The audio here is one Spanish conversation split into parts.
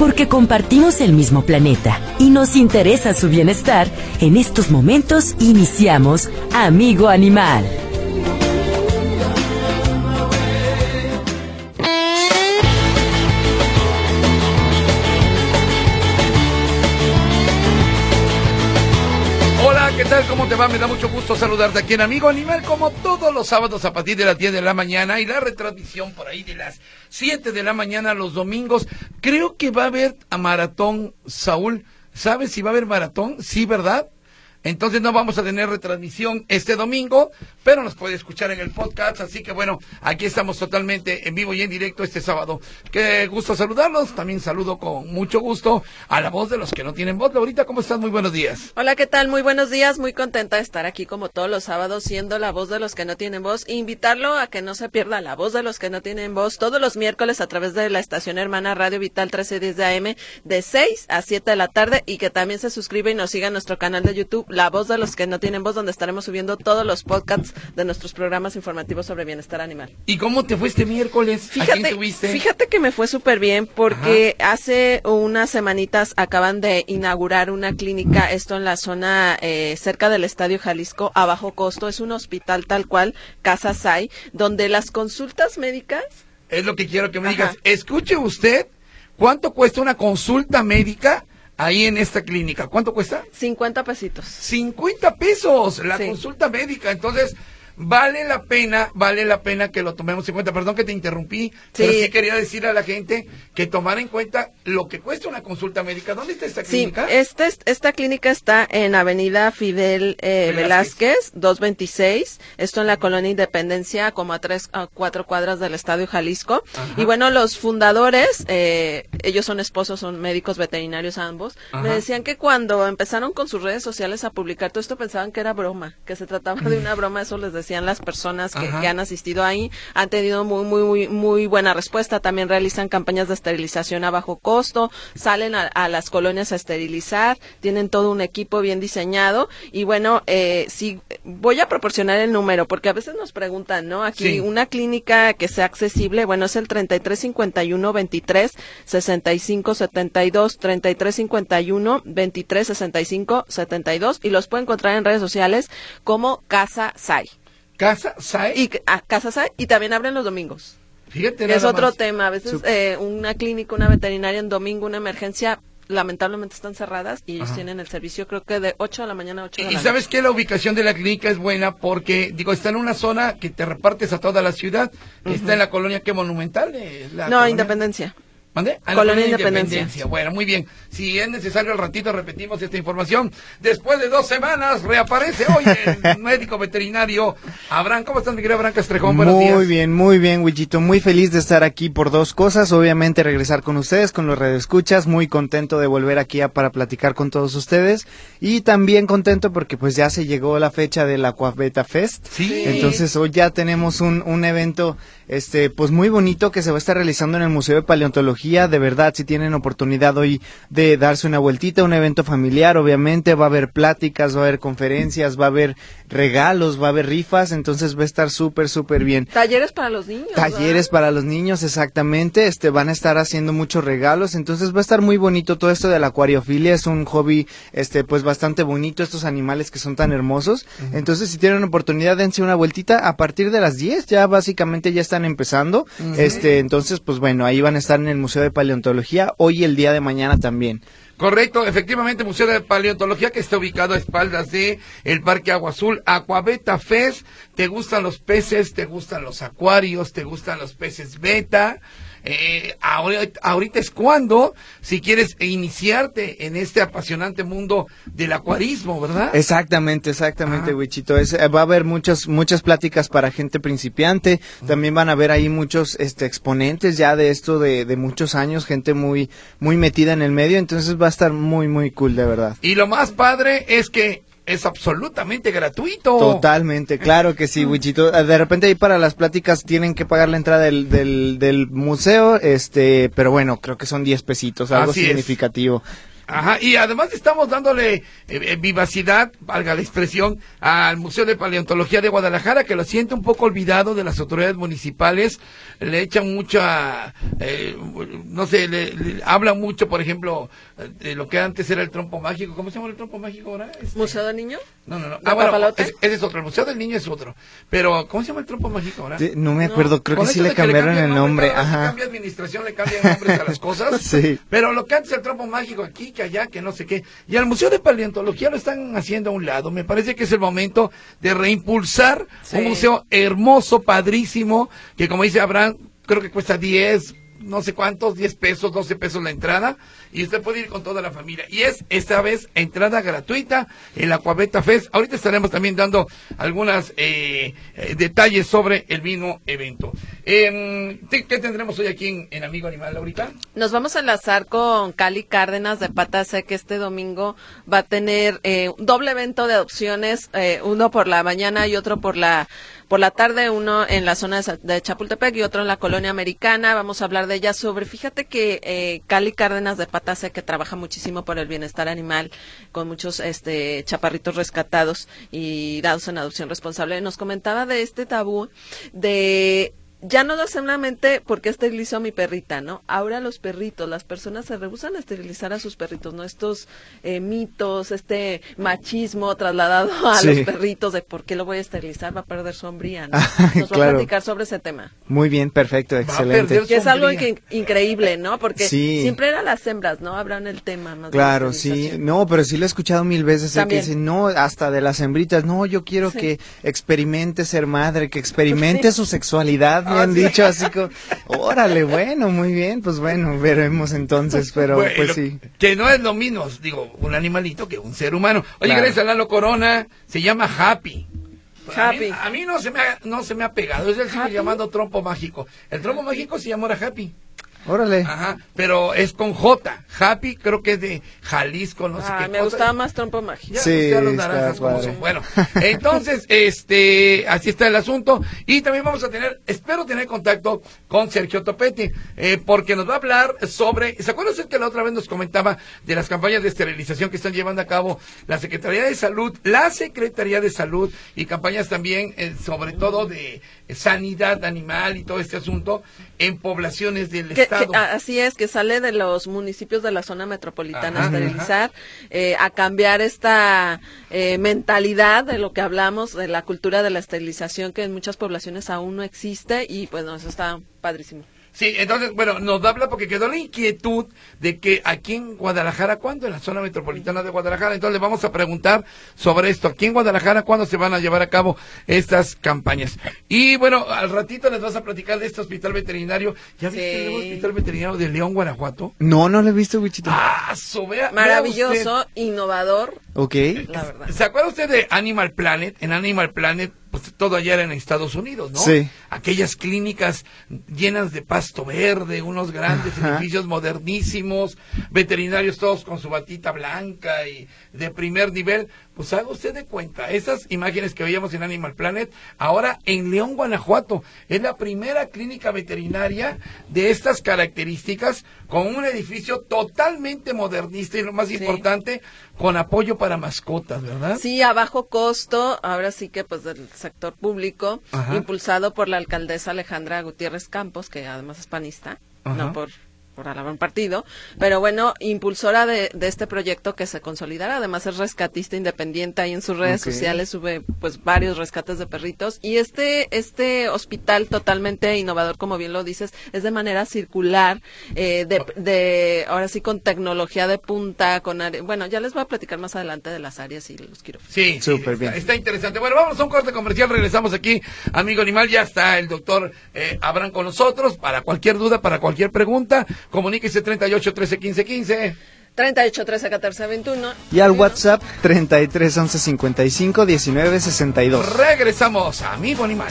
Porque compartimos el mismo planeta y nos interesa su bienestar, en estos momentos iniciamos Amigo Animal. ¿Qué tal? ¿Cómo te va? Me da mucho gusto saludarte aquí en Amigo Animal, como todos los sábados a partir de las 10 de la mañana y la retransmisión por ahí de las 7 de la mañana los domingos. Creo que va a haber a maratón, Saúl. ¿Sabes si va a haber maratón? Sí, ¿verdad? Entonces no vamos a tener retransmisión este domingo, pero nos puede escuchar en el podcast, así que bueno, aquí estamos totalmente en vivo y en directo este sábado. Qué gusto saludarlos, también saludo con mucho gusto a la voz de los que no tienen voz. Laurita, ¿cómo estás? Muy buenos días. Hola, ¿qué tal? Muy buenos días, muy contenta de estar aquí como todos los sábados, siendo la voz de los que no tienen voz, e invitarlo a que no se pierda la voz de los que no tienen voz todos los miércoles a través de la estación hermana Radio Vital 1310 de AM de 6 a 7 de la tarde, y que también se suscriba y nos siga en nuestro canal de YouTube, La Voz de los que no tienen voz, donde estaremos subiendo todos los podcasts de nuestros programas informativos sobre bienestar animal. ¿Y cómo te fue este miércoles? ¿A quién tuviste? Fíjate que me fue súper bien porque hace unas semanitas acaban de inaugurar una clínica, esto en la zona cerca del Estadio Jalisco, a bajo costo. Es un hospital tal cual, Casa Sai, donde las consultas médicas... Es lo que quiero que me digas. Escuche usted, ¿cuánto cuesta una consulta médica ahí en esta clínica? ¿Cuánto cuesta? 50 pesitos. 50 pesos la consulta médica. Entonces, vale la pena que lo tomemos en cuenta. Perdón que te interrumpí, pero sí quería decir a la gente que tomara en cuenta lo que cuesta una consulta médica. ¿Dónde está esta clínica? Sí, esta clínica está en Avenida Fidel Velázquez, 226, esto en la Colonia Independencia, como a 4 cuadras del Estadio Jalisco. Y bueno, los fundadores, ellos son esposos, son médicos veterinarios ambos, me decían que cuando empezaron con sus redes sociales a publicar todo esto pensaban que era broma, que se trataba de una broma. Eso les decían las personas que han asistido ahí, han tenido muy buena respuesta. También realizan campañas de esterilización a bajo costo, salen a las colonias a esterilizar, tienen todo un equipo bien diseñado. Y bueno, sí, voy a proporcionar el número, porque a veces nos preguntan, ¿no? Aquí una clínica que sea accesible, bueno, es el 3351 23 65 72, 3351 23 65 72, y los pueden encontrar en redes sociales como Casa Sai. ¿Casa Sai? Casa Sai, y también abren los domingos. Fíjate, que es otro tema. A veces una clínica, una veterinaria en domingo, una emergencia, lamentablemente están cerradas, y ellos tienen el servicio, creo que de 8 de la mañana a 8 de la noche. ¿Y sabes qué? La ubicación de la clínica es buena porque, está en una zona que te repartes a toda la ciudad, que está en la colonia, ¿qué monumental? Independencia. ¿Mande? Colonia Independencia. Bueno, muy bien. Si es necesario, al ratito repetimos esta información. Después de 2 semanas, reaparece hoy el médico veterinario Abraham. ¿Cómo estás, mi querido Abraham Castrejón? Buenos días. Muy bien, Wichito. Muy feliz de estar aquí por 2 cosas. Obviamente, regresar con ustedes, con los radioescuchas. Muy contento de volver aquí para platicar con todos ustedes. Y también contento porque pues ya se llegó la fecha del Aquaveta Fest. Sí. Entonces, hoy ya tenemos un evento, pues muy bonito, que se va a estar realizando en el Museo de Paleontología. De verdad, si tienen oportunidad hoy de darse una vueltita, un evento familiar, obviamente va a haber pláticas, va a haber conferencias, va a haber regalos, va a haber rifas, entonces va a estar súper bien. Talleres para los niños. Talleres para los niños, exactamente, van a estar haciendo muchos regalos, entonces va a estar muy bonito todo esto de la acuariofilia. Es un hobby, pues bastante bonito, estos animales que son tan hermosos. Entonces, si tienen oportunidad, dense una vueltita a partir de las 10, ya básicamente ya están empezando. Entonces, pues bueno, ahí van a estar en el Museo de Paleontología hoy y el día de mañana también. Correcto, efectivamente, Museo de Paleontología, que está ubicado a espaldas de el Parque Agua Azul. Aquaveta Fest. ¿Te gustan los peces? ¿Te gustan los acuarios? ¿Te gustan los peces beta? Ahorita es cuando, si quieres iniciarte en este apasionante mundo del acuarismo, ¿verdad? Exactamente, Wichito. Va a haber muchas pláticas para gente principiante. También van a haber ahí muchos exponentes ya de esto de muchos años, gente muy metida en el medio. Entonces va a estar muy cool, de verdad. Y lo más padre es que es absolutamente gratuito. Totalmente, claro que sí, Wichito. De repente ahí para las pláticas tienen que pagar la entrada del museo, pero bueno, creo que son 10 pesitos, algo significativo. Ajá, y además estamos dándole vivacidad, valga la expresión, al Museo de Paleontología de Guadalajara, que lo siente un poco olvidado de las autoridades municipales, le echan mucha, no sé, le hablan mucho, por ejemplo, de lo que antes era el trompo mágico. ¿Cómo se llama el trompo mágico ahora? ¿Museo del Niño? No. Bueno, ese es otro, el Museo del Niño es otro. Pero, ¿cómo se llama el trompo mágico ahora? Sí, no me acuerdo, creo que sí le cambiaron el nombre. Ajá. Cambia administración, le cambian nombres a las cosas. Sí. Pero lo que antes el trompo mágico aquí, que allá, que no sé qué. Y al Museo de Paleontología lo están haciendo a un lado. Me parece que es el momento de reimpulsar un museo hermoso, padrísimo, que como dice Abraham, creo que cuesta 10, no sé cuántos, 10 pesos, 12 pesos la entrada, y usted puede ir con toda la familia. Y es esta vez entrada gratuita en la Aquaveta Fest. Ahorita estaremos también dando algunos detalles sobre el mismo evento. ¿Qué tendremos hoy aquí en Amigo Animal, Laurita? Nos vamos a enlazar con Cali Cárdenas de Pata Seca. Este domingo va a tener un doble evento de adopciones, uno por la mañana y otro por la tarde, uno en la zona de Chapultepec y otro en la Colonia Americana. Vamos a hablar de ella fíjate que Cali Cárdenas de Pata Seca, que trabaja muchísimo por el bienestar animal, con muchos chaparritos rescatados y dados en adopción responsable, nos comentaba de este tabú de ya no solamente porque esterilizó a mi perrita, ¿no? Ahora los perritos, las personas se rehúsan a esterilizar a sus perritos, ¿no? Estos mitos, machismo trasladado a los perritos de por qué lo voy a esterilizar, va a perder su hombría, ¿no? Nos va a platicar sobre ese tema. Muy bien, perfecto, excelente. Que es algo increíble, ¿no? Porque siempre eran las hembras, ¿no? Habrán el tema más. Claro, sí, no, pero sí lo he escuchado mil veces, que dicen, no, hasta de las hembritas, no, yo quiero que experimente ser madre, que experimente su sexualidad. Me han dicho así como, órale, bueno, muy bien, pues bueno, veremos entonces, pero bueno, pues sí. Que no es lo mismo, digo, un animalito que un ser humano. Oye, gracias a Lalo Corona, se llama Happy. A mí no se me ha pegado, es el sigo llamando trompo mágico. El trompo mágico se llama ahora Happy. Órale. Ajá, pero es con J. Happy, creo que es de Jalisco, no sé qué. Me gustaba más trompo mágico. Ya los naranjas como son. Bueno, entonces, así está el asunto. Y también vamos a espero tener contacto con Sergio Topetti, porque nos va a hablar sobre, ¿se acuerdan usted que la otra vez nos comentaba de las campañas de esterilización que están llevando a cabo la Secretaría de Salud y campañas también, sobre todo de sanidad animal y todo este asunto en poblaciones del estado? Así es, que sale de los municipios de la zona metropolitana a esterilizar, a cambiar esta mentalidad de lo que hablamos, de la cultura de la esterilización que en muchas poblaciones aún no existe, y pues eso está padrísimo. Sí, entonces, bueno, nos habla porque quedó la inquietud de que aquí en Guadalajara, ¿cuándo? En la zona metropolitana de Guadalajara. Entonces le vamos a preguntar sobre esto. Aquí en Guadalajara, ¿cuándo se van a llevar a cabo estas campañas? Y bueno, al ratito les vas a platicar de este hospital veterinario. ¿Ya viste el nuevo hospital veterinario de León, Guanajuato? No lo he visto, Wichito. Maravilloso, innovador. Ok. La verdad. ¿Se acuerda usted de Animal Planet? En Animal Planet, pues todo allá era en Estados Unidos, ¿no? Sí. Aquellas clínicas llenas de pasto verde, unos grandes edificios modernísimos, veterinarios todos con su batita blanca y de primer nivel. Pues haga usted de cuenta, esas imágenes que veíamos en Animal Planet, ahora en León, Guanajuato, es la primera clínica veterinaria de estas características, con un edificio totalmente modernista y lo más importante, con apoyo para mascotas, ¿verdad? Sí, a bajo costo, ahora sí que pues del sector público, impulsado por la alcaldesa Alejandra Gutiérrez Campos, que además es panista, no por alabar un partido, pero bueno, impulsora de este proyecto que se consolidará. Además es rescatista independiente, ahí en sus redes sociales sube pues varios rescates de perritos, y este hospital totalmente innovador, como bien lo dices, es de manera circular, de ahora sí con tecnología de punta, bueno, ya les voy a platicar más adelante de las áreas y los quiero. Sí, súper bien. Está interesante. Bueno, vamos a un corte comercial, regresamos aquí, Amigo Animal, ya está el doctor Abraham con nosotros, para cualquier duda, para cualquier pregunta, comuníquese 38 13 15 15. 38 13 14 21. Y al WhatsApp 33 11 55 19 62. Regresamos a Amigo Animal.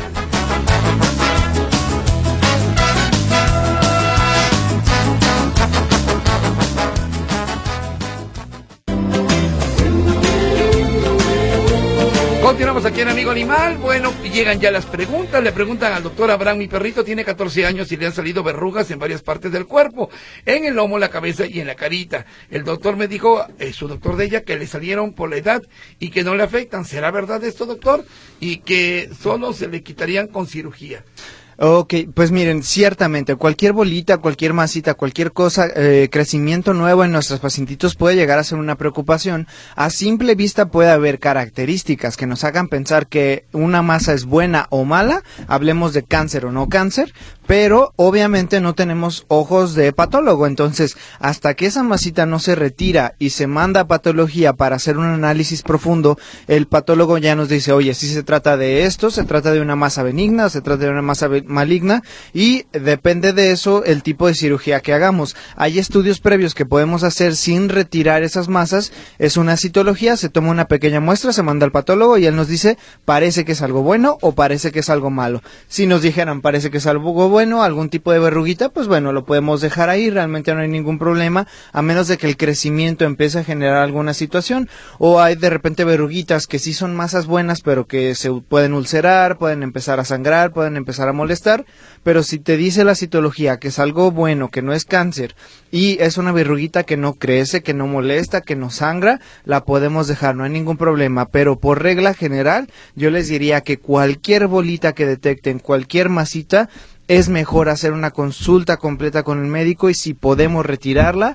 Continuamos Continuamos aquí en Amigo Animal. Bueno, llegan ya las preguntas. Le preguntan al doctor Abraham: mi perrito tiene 14 años y le han salido verrugas en varias partes del cuerpo, en el lomo, la cabeza y en la carita. El doctor me dijo, su doctor de ella, que le salieron por la edad y que no le afectan. ¿Será verdad esto, doctor? Y que solo se le quitarían con cirugía. Ok, pues miren, ciertamente cualquier bolita, cualquier masita, cualquier cosa, crecimiento nuevo en nuestros pacientitos puede llegar a ser una preocupación. A simple vista puede haber características que nos hagan pensar que una masa es buena o mala, hablemos de cáncer o no cáncer, pero obviamente no tenemos ojos de patólogo, entonces hasta que esa masita no se retira y se manda a patología para hacer un análisis profundo, el patólogo ya nos dice, oye, si se trata de esto, se trata de una masa benigna, se trata de una masa maligna, y depende de eso el tipo de cirugía que hagamos. Hay estudios previos que podemos hacer sin retirar esas masas, es una citología, se toma una pequeña muestra, se manda al patólogo y él nos dice, parece que es algo bueno o parece que es algo malo. Si nos dijeran, parece que es algo bueno, algún tipo de verruguita, pues bueno, lo podemos dejar ahí, realmente no hay ningún problema, a menos de que el crecimiento empiece a generar alguna situación, o hay de repente verruguitas que sí son masas buenas, pero que se pueden ulcerar, pueden empezar a sangrar, pueden empezar a molestar, pero si te dice la citología que es algo bueno, que no es cáncer, y es una verruguita que no crece, que no molesta, que no sangra, la podemos dejar, no hay ningún problema, pero por regla general, yo les diría que cualquier bolita que detecten, cualquier masita, es mejor hacer una consulta completa con el médico y si podemos retirarla,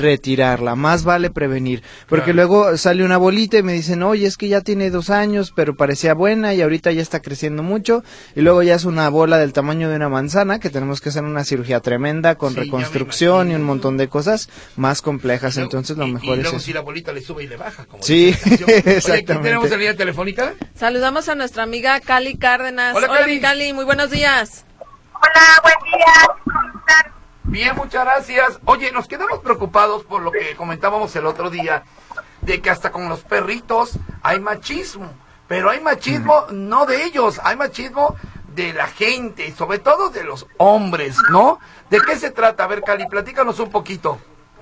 más vale prevenir, porque luego sale una bolita y me dicen, oye, es que ya tiene 2 años, pero parecía buena y ahorita ya está creciendo mucho, y luego ya es una bola del tamaño de una manzana, que tenemos que hacer una cirugía tremenda con reconstrucción y un montón de cosas más complejas, luego, entonces lo mejor es luego eso. Si la bolita le sube y le baja, como sí, exactamente. Oye, ¿quién tenemos en línea telefónica? Saludamos a nuestra amiga Cali Cárdenas. Hola, Cali. Mi Cali, muy buenos días. Hola, buen día. ¿Cómo están? Bien, muchas gracias. Oye, nos quedamos preocupados por lo que comentábamos el otro día, de que hasta con los perritos hay machismo, pero hay machismo no de ellos, hay machismo de la gente, sobre todo de los hombres, ¿no? ¿De qué se trata? A ver, Cali, platícanos un poquito.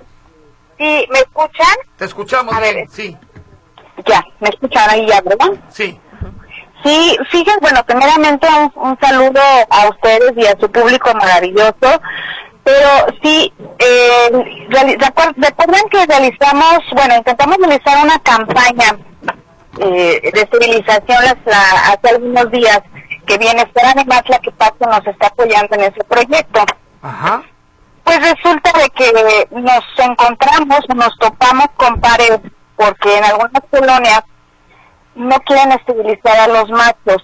Sí, ¿me escuchan? Te escuchamos a bien, ver, sí. Ya, ¿me escuchan ahí ya, verdad? Sí. Sí, fíjense, bueno, primeramente un saludo a ustedes y a su público maravilloso, pero sí, recuerden que intentamos realizar una campaña de esterilización hace algunos días, que Bienestar Animal Tlaquepaque nos está apoyando en ese proyecto. Ajá. Pues resulta de que nos topamos con pared, porque en algunas colonias no quieren esterilizar a los machos.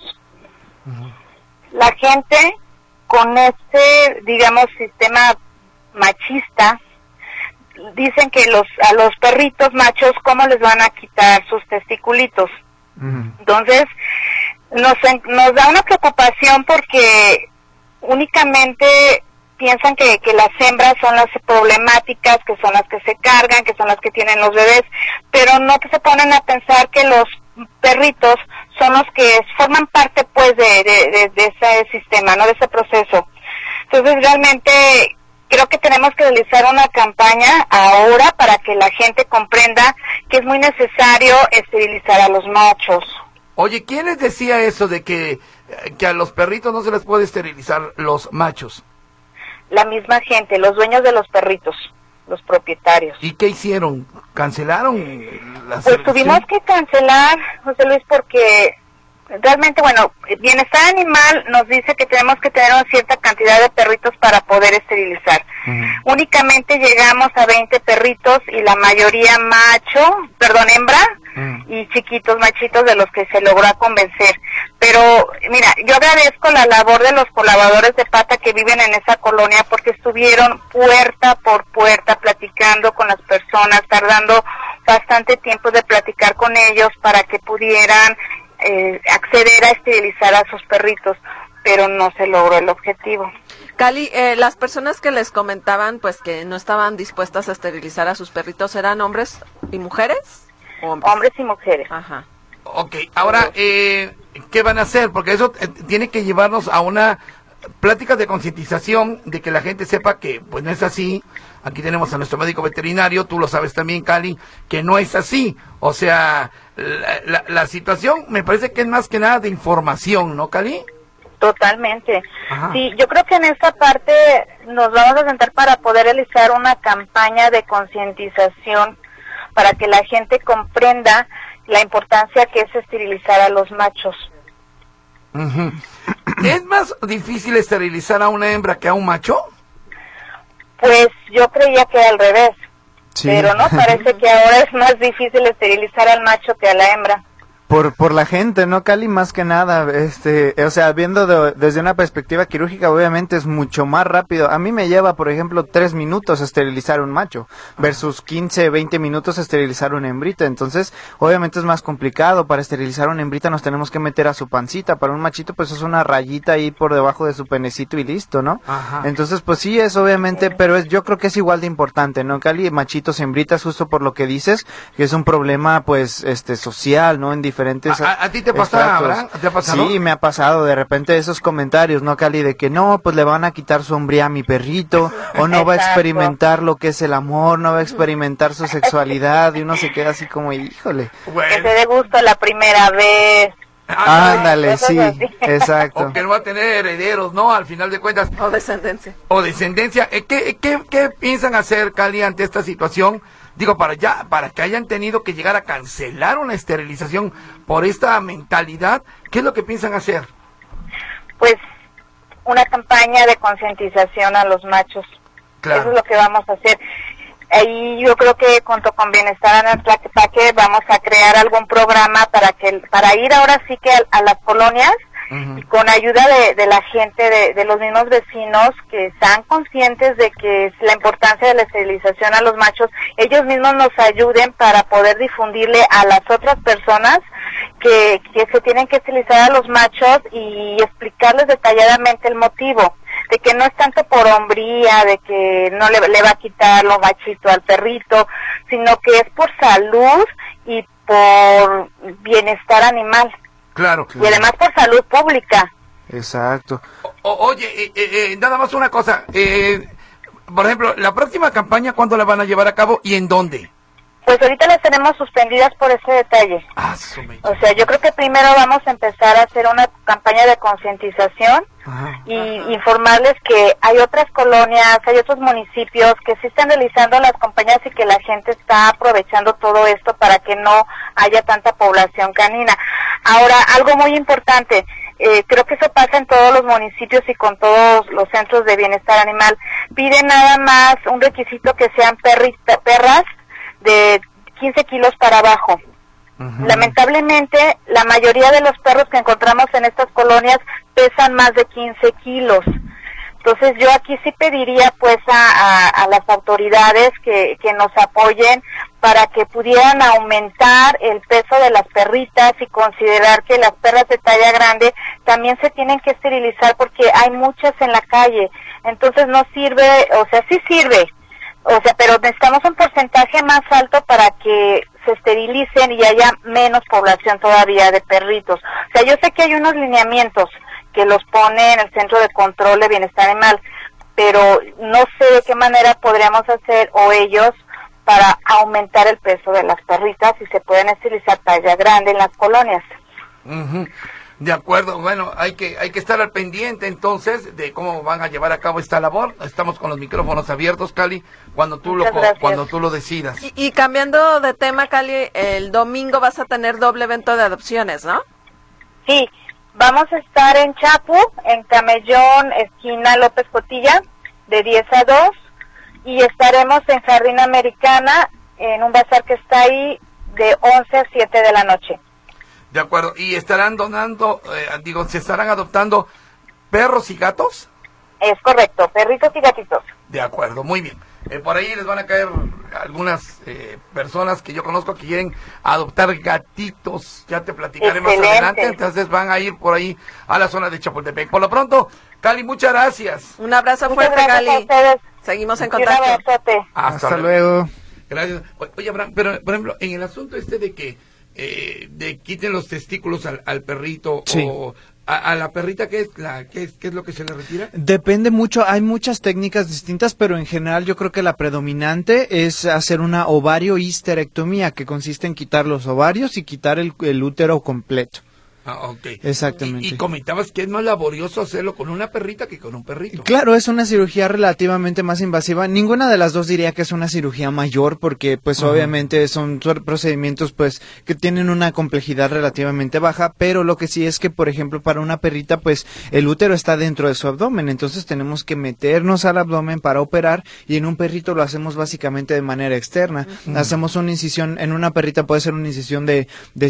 La gente con digamos, sistema machista, dicen que a los perritos machos, ¿cómo les van a quitar sus testiculitos? Entonces, nos da una preocupación porque únicamente piensan que las hembras son las problemáticas, que son las que se cargan, que son las que tienen los bebés, pero no se ponen a pensar que los perritos son los que forman parte pues de ese sistema, no de ese proceso. Entonces realmente creo que tenemos que realizar una campaña ahora para que la gente comprenda que es muy necesario esterilizar a los machos. Oye, ¿quién les decía eso de que a los perritos no se les puede esterilizar los machos? La misma gente, los dueños de los perritos, los propietarios. ¿Y qué hicieron? ¿Cancelaron la Pues selección? tuvimos que cancelar, José Luis, porque realmente, bueno, Bienestar Animal nos dice que tenemos que tener una cierta cantidad de perritos para poder esterilizar. Únicamente llegamos a 20 perritos y la mayoría hembra, y chiquitos, machitos, de los que se logró convencer. Pero, mira, yo agradezco la labor de los colaboradores de pata que viven en esa colonia, porque estuvieron puerta por puerta platicando con las personas, tardando bastante tiempo de platicar con ellos para que pudieran acceder a esterilizar a sus perritos, pero no se logró el objetivo. Cali, las personas que les comentaban pues que no estaban dispuestas a esterilizar a sus perritos, ¿eran hombres y mujeres? Hombres y mujeres. Ajá. Ok, ahora, ¿qué van a hacer? Porque eso tiene que llevarnos a una pláticas de concientización, de que la gente sepa que pues no es así. Aquí tenemos a nuestro médico veterinario, tú lo sabes también, Cali, que no es así. O sea, la situación me parece que es más que nada de información, ¿no, Cali? Totalmente. Ajá. Sí, yo creo que en esta parte nos vamos a sentar para poder realizar una campaña de concientización para que la gente comprenda la importancia que es esterilizar a los machos. Uh-huh. ¿Es más difícil esterilizar a una hembra que a un macho? Pues yo creía que al revés, Sí. pero no, parece que ahora es más difícil esterilizar al macho que a la hembra. Por la gente, ¿no, Cali? Más que nada, o sea, viendo desde una perspectiva quirúrgica, obviamente es mucho más rápido. A mí me lleva, por ejemplo, 3 minutos esterilizar un macho, versus 15, 20 minutos esterilizar una hembrita. Entonces, obviamente es más complicado. Para esterilizar una hembrita nos tenemos que meter a su pancita. Para un machito, pues es una rayita ahí por debajo de su penecito y listo, ¿no? Ajá. Entonces, pues sí, es obviamente, pero yo creo que es igual de importante, ¿no, Cali? Machitos, hembritas, justo por lo que dices, que es un problema, pues, social, ¿no? En diferentes ¿A ti te pasa, estratos. Abraham? ¿Te ha pasado? Sí, me ha pasado de repente esos comentarios, ¿no, Cali? De que no, pues le van a quitar su hombría a mi perrito, o no va a Exacto. experimentar lo que es el amor, no va a experimentar su sexualidad, y uno se queda así como, híjole. Que Bueno, se dé gusto la primera vez. Ándale, cosas sí, así. exacto. o que no va a tener herederos, ¿no? Al final de cuentas. O descendencia. O descendencia. ¿Qué piensan hacer, Cali, ante esta situación? Digo, para que hayan tenido que llegar a cancelar una esterilización por esta mentalidad, ¿qué es lo que piensan hacer? Pues una campaña de concientización a los machos. Claro. Eso es lo que vamos a hacer. Ahí yo creo que junto con Bienestar en el Tlaquepaque vamos a crear algún programa para ir ahora sí que a las colonias. Uh-huh. Y con ayuda de la gente, de los mismos vecinos que están conscientes de que es la importancia de la esterilización a los machos, ellos mismos nos ayuden para poder difundirle a las otras personas que se tienen que esterilizar a los machos y explicarles detalladamente el motivo, de que no es tanto por hombría, de que no le va a quitar lo machito al perrito, sino que es por salud y por bienestar animal. Claro. Y además por salud pública. Exacto. Oye, nada más una cosa. Por ejemplo, la próxima campaña, ¿cuándo la van a llevar a cabo y en dónde? Pues ahorita las tenemos suspendidas por ese detalle. Ah, su mecha. O sea, yo creo que primero vamos a empezar a hacer una campaña de concientización Ajá. y informarles que hay otras colonias, hay otros municipios que sí están realizando las campañas y que la gente está aprovechando todo esto para que no haya tanta población canina. Ahora, algo muy importante, creo que eso pasa en todos los municipios y con todos los centros de bienestar animal. Piden nada más un requisito que sean perras de 15 kilos para abajo. Uh-huh. Lamentablemente, la mayoría de los perros que encontramos en estas colonias pesan más de 15 kilos. Entonces yo aquí sí pediría pues a las autoridades que nos apoyen para que pudieran aumentar el peso de las perritas y considerar que las perras de talla grande también se tienen que esterilizar porque hay muchas en la calle. Entonces no sirve, o sea, sí sirve, o sea, pero necesitamos un porcentaje más alto para que se esterilicen y haya menos población todavía de perritos. O sea, yo sé que hay unos lineamientos que los pone en el Centro de Control de Bienestar Animal, pero no sé de qué manera podríamos hacer o ellos para aumentar el peso de las perritas y se pueden esterilizar talla grande en las colonias. Uh-huh. De acuerdo, bueno, hay que estar al pendiente entonces de cómo van a llevar a cabo esta labor. Estamos con los micrófonos abiertos, Cali, cuando tú lo decidas. Y cambiando de tema, Cali, el domingo vas a tener doble evento de adopciones, ¿no? Sí, vamos a estar en Chapu, en Camellón, esquina López Cotilla, de 10 a 2, y estaremos en Jardín Americana, en un bazar que está ahí, de 11 a 7 de la noche. De acuerdo, y estarán donando, se estarán adoptando perros y gatos. Es correcto, perritos y gatitos. De acuerdo, muy bien. Por ahí les van a caer algunas personas que yo conozco que quieren adoptar gatitos. Ya te platicaré más adelante. Entonces van a ir por ahí a la zona de Chapultepec. Por lo pronto, Cali, muchas gracias. Un abrazo Muchas fuerte, gracias Cali. a ustedes. Seguimos en Un contacto. abrazote. Hasta luego. Gracias. Oye, Abraham, pero por ejemplo, en el asunto de que quiten los testículos al perrito, Sí. o ¿A la perrita qué es lo que se le retira? Depende mucho, hay muchas técnicas distintas, pero en general yo creo que la predominante es hacer una ovario-histerectomía, que consiste en quitar los ovarios y quitar el útero completo. Ah, ok. Exactamente. Y comentabas que es más laborioso hacerlo con una perrita que con un perrito. Claro, es una cirugía relativamente más invasiva. Ninguna de las dos diría que es una cirugía mayor, porque pues obviamente son procedimientos pues que tienen una complejidad relativamente baja, pero lo que sí es que, por ejemplo, para una perrita pues el útero está dentro de su abdomen, entonces tenemos que meternos al abdomen para operar, y en un perrito lo hacemos básicamente de manera externa. Hacemos una incisión, en una perrita puede ser una incisión de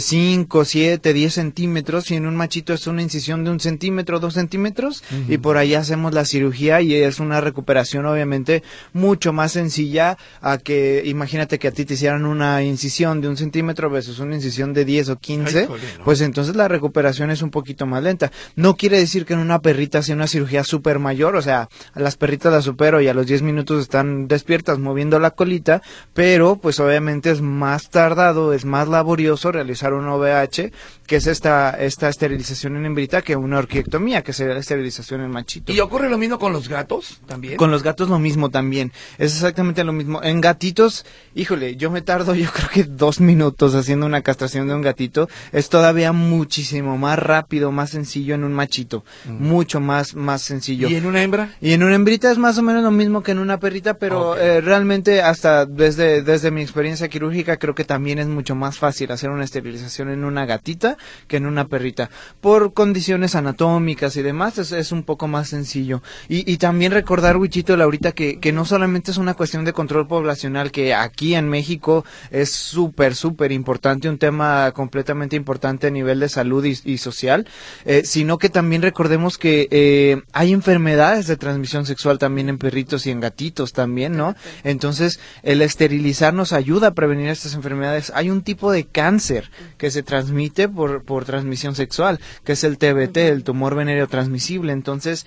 5, 7, 10 centímetros, y en un machito es una incisión de 1 centímetro, 2 centímetros, y por ahí hacemos la cirugía, y es una recuperación obviamente mucho más sencilla a que, imagínate que a ti te hicieran una incisión de 1 centímetro versus una incisión de 10 o 15, Ay, joder, ¿no? pues entonces la recuperación es un poquito más lenta. No quiere decir que en una perrita sea una cirugía súper mayor, o sea, a las perritas las supero y a los 10 minutos están despiertas moviendo la colita, pero pues obviamente es más tardado, es más laborioso realizar un OVH, que es esta esterilización en hembrita, que una orquiectomía, que sería la esterilización en machito. ¿Y ocurre lo mismo con los gatos también? Con los gatos lo mismo también, es exactamente lo mismo. En gatitos, híjole, yo me tardo yo creo que 2 minutos haciendo una castración de un gatito, es todavía muchísimo más rápido, más sencillo en un machito, mucho más sencillo. ¿Y en una hembra? Y en una hembrita es más o menos lo mismo que en una perrita, pero realmente hasta desde mi experiencia quirúrgica creo que también es mucho más fácil hacer una esterilización en una gatita que en una perrita. Por condiciones anatómicas y demás es un poco más sencillo. Y también recordar, Wichito, Laurita, que no solamente es una cuestión de control poblacional, que aquí en México es súper importante, un tema completamente importante a nivel de salud y social, sino que también recordemos que hay enfermedades de transmisión sexual también en perritos y en gatitos también, ¿no? Entonces, el esterilizar nos ayuda a prevenir estas enfermedades. Hay un tipo de cáncer que se transmite por transmisión sexual, que es el TBT, el tumor venéreo transmisible. Entonces,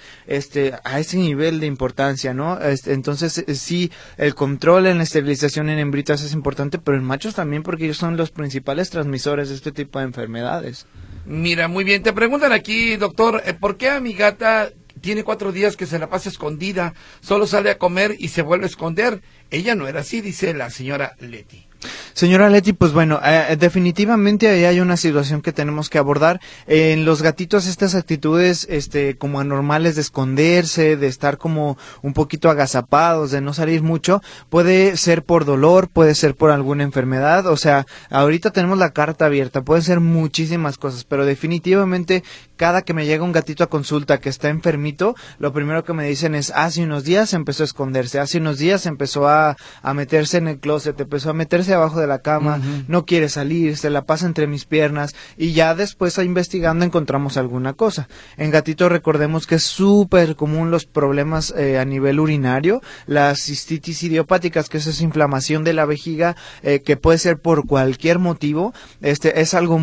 a ese nivel de importancia, ¿no? Entonces, sí, el control en la esterilización en hembritas es importante, pero en machos también, porque ellos son los principales transmisores de este tipo de enfermedades. Mira, muy bien. Te preguntan aquí, doctor, ¿por qué a mi gata tiene 4 días que se la pasa escondida? Solo sale a comer y se vuelve a esconder. Ella no era así, dice la señora Leti. Señora Leti, pues bueno, definitivamente ahí hay una situación que tenemos que abordar. En los gatitos estas actitudes como anormales de esconderse, de estar como un poquito agazapados, de no salir mucho, puede ser por dolor, puede ser por alguna enfermedad. O sea, ahorita tenemos la carta abierta, pueden ser muchísimas cosas, pero definitivamente cada que me llega un gatito a consulta que está enfermito, lo primero que me dicen es: hace unos días empezó a esconderse, hace unos días empezó a meterse en el closet, empezó a meterse abajo de la cama, no quiere salir, se la pasa entre mis piernas, y ya después investigando encontramos alguna cosa. En gatito recordemos que es súper común los problemas a nivel urinario, las cistitis idiopáticas, que es esa inflamación de la vejiga que puede ser por cualquier motivo. Es algo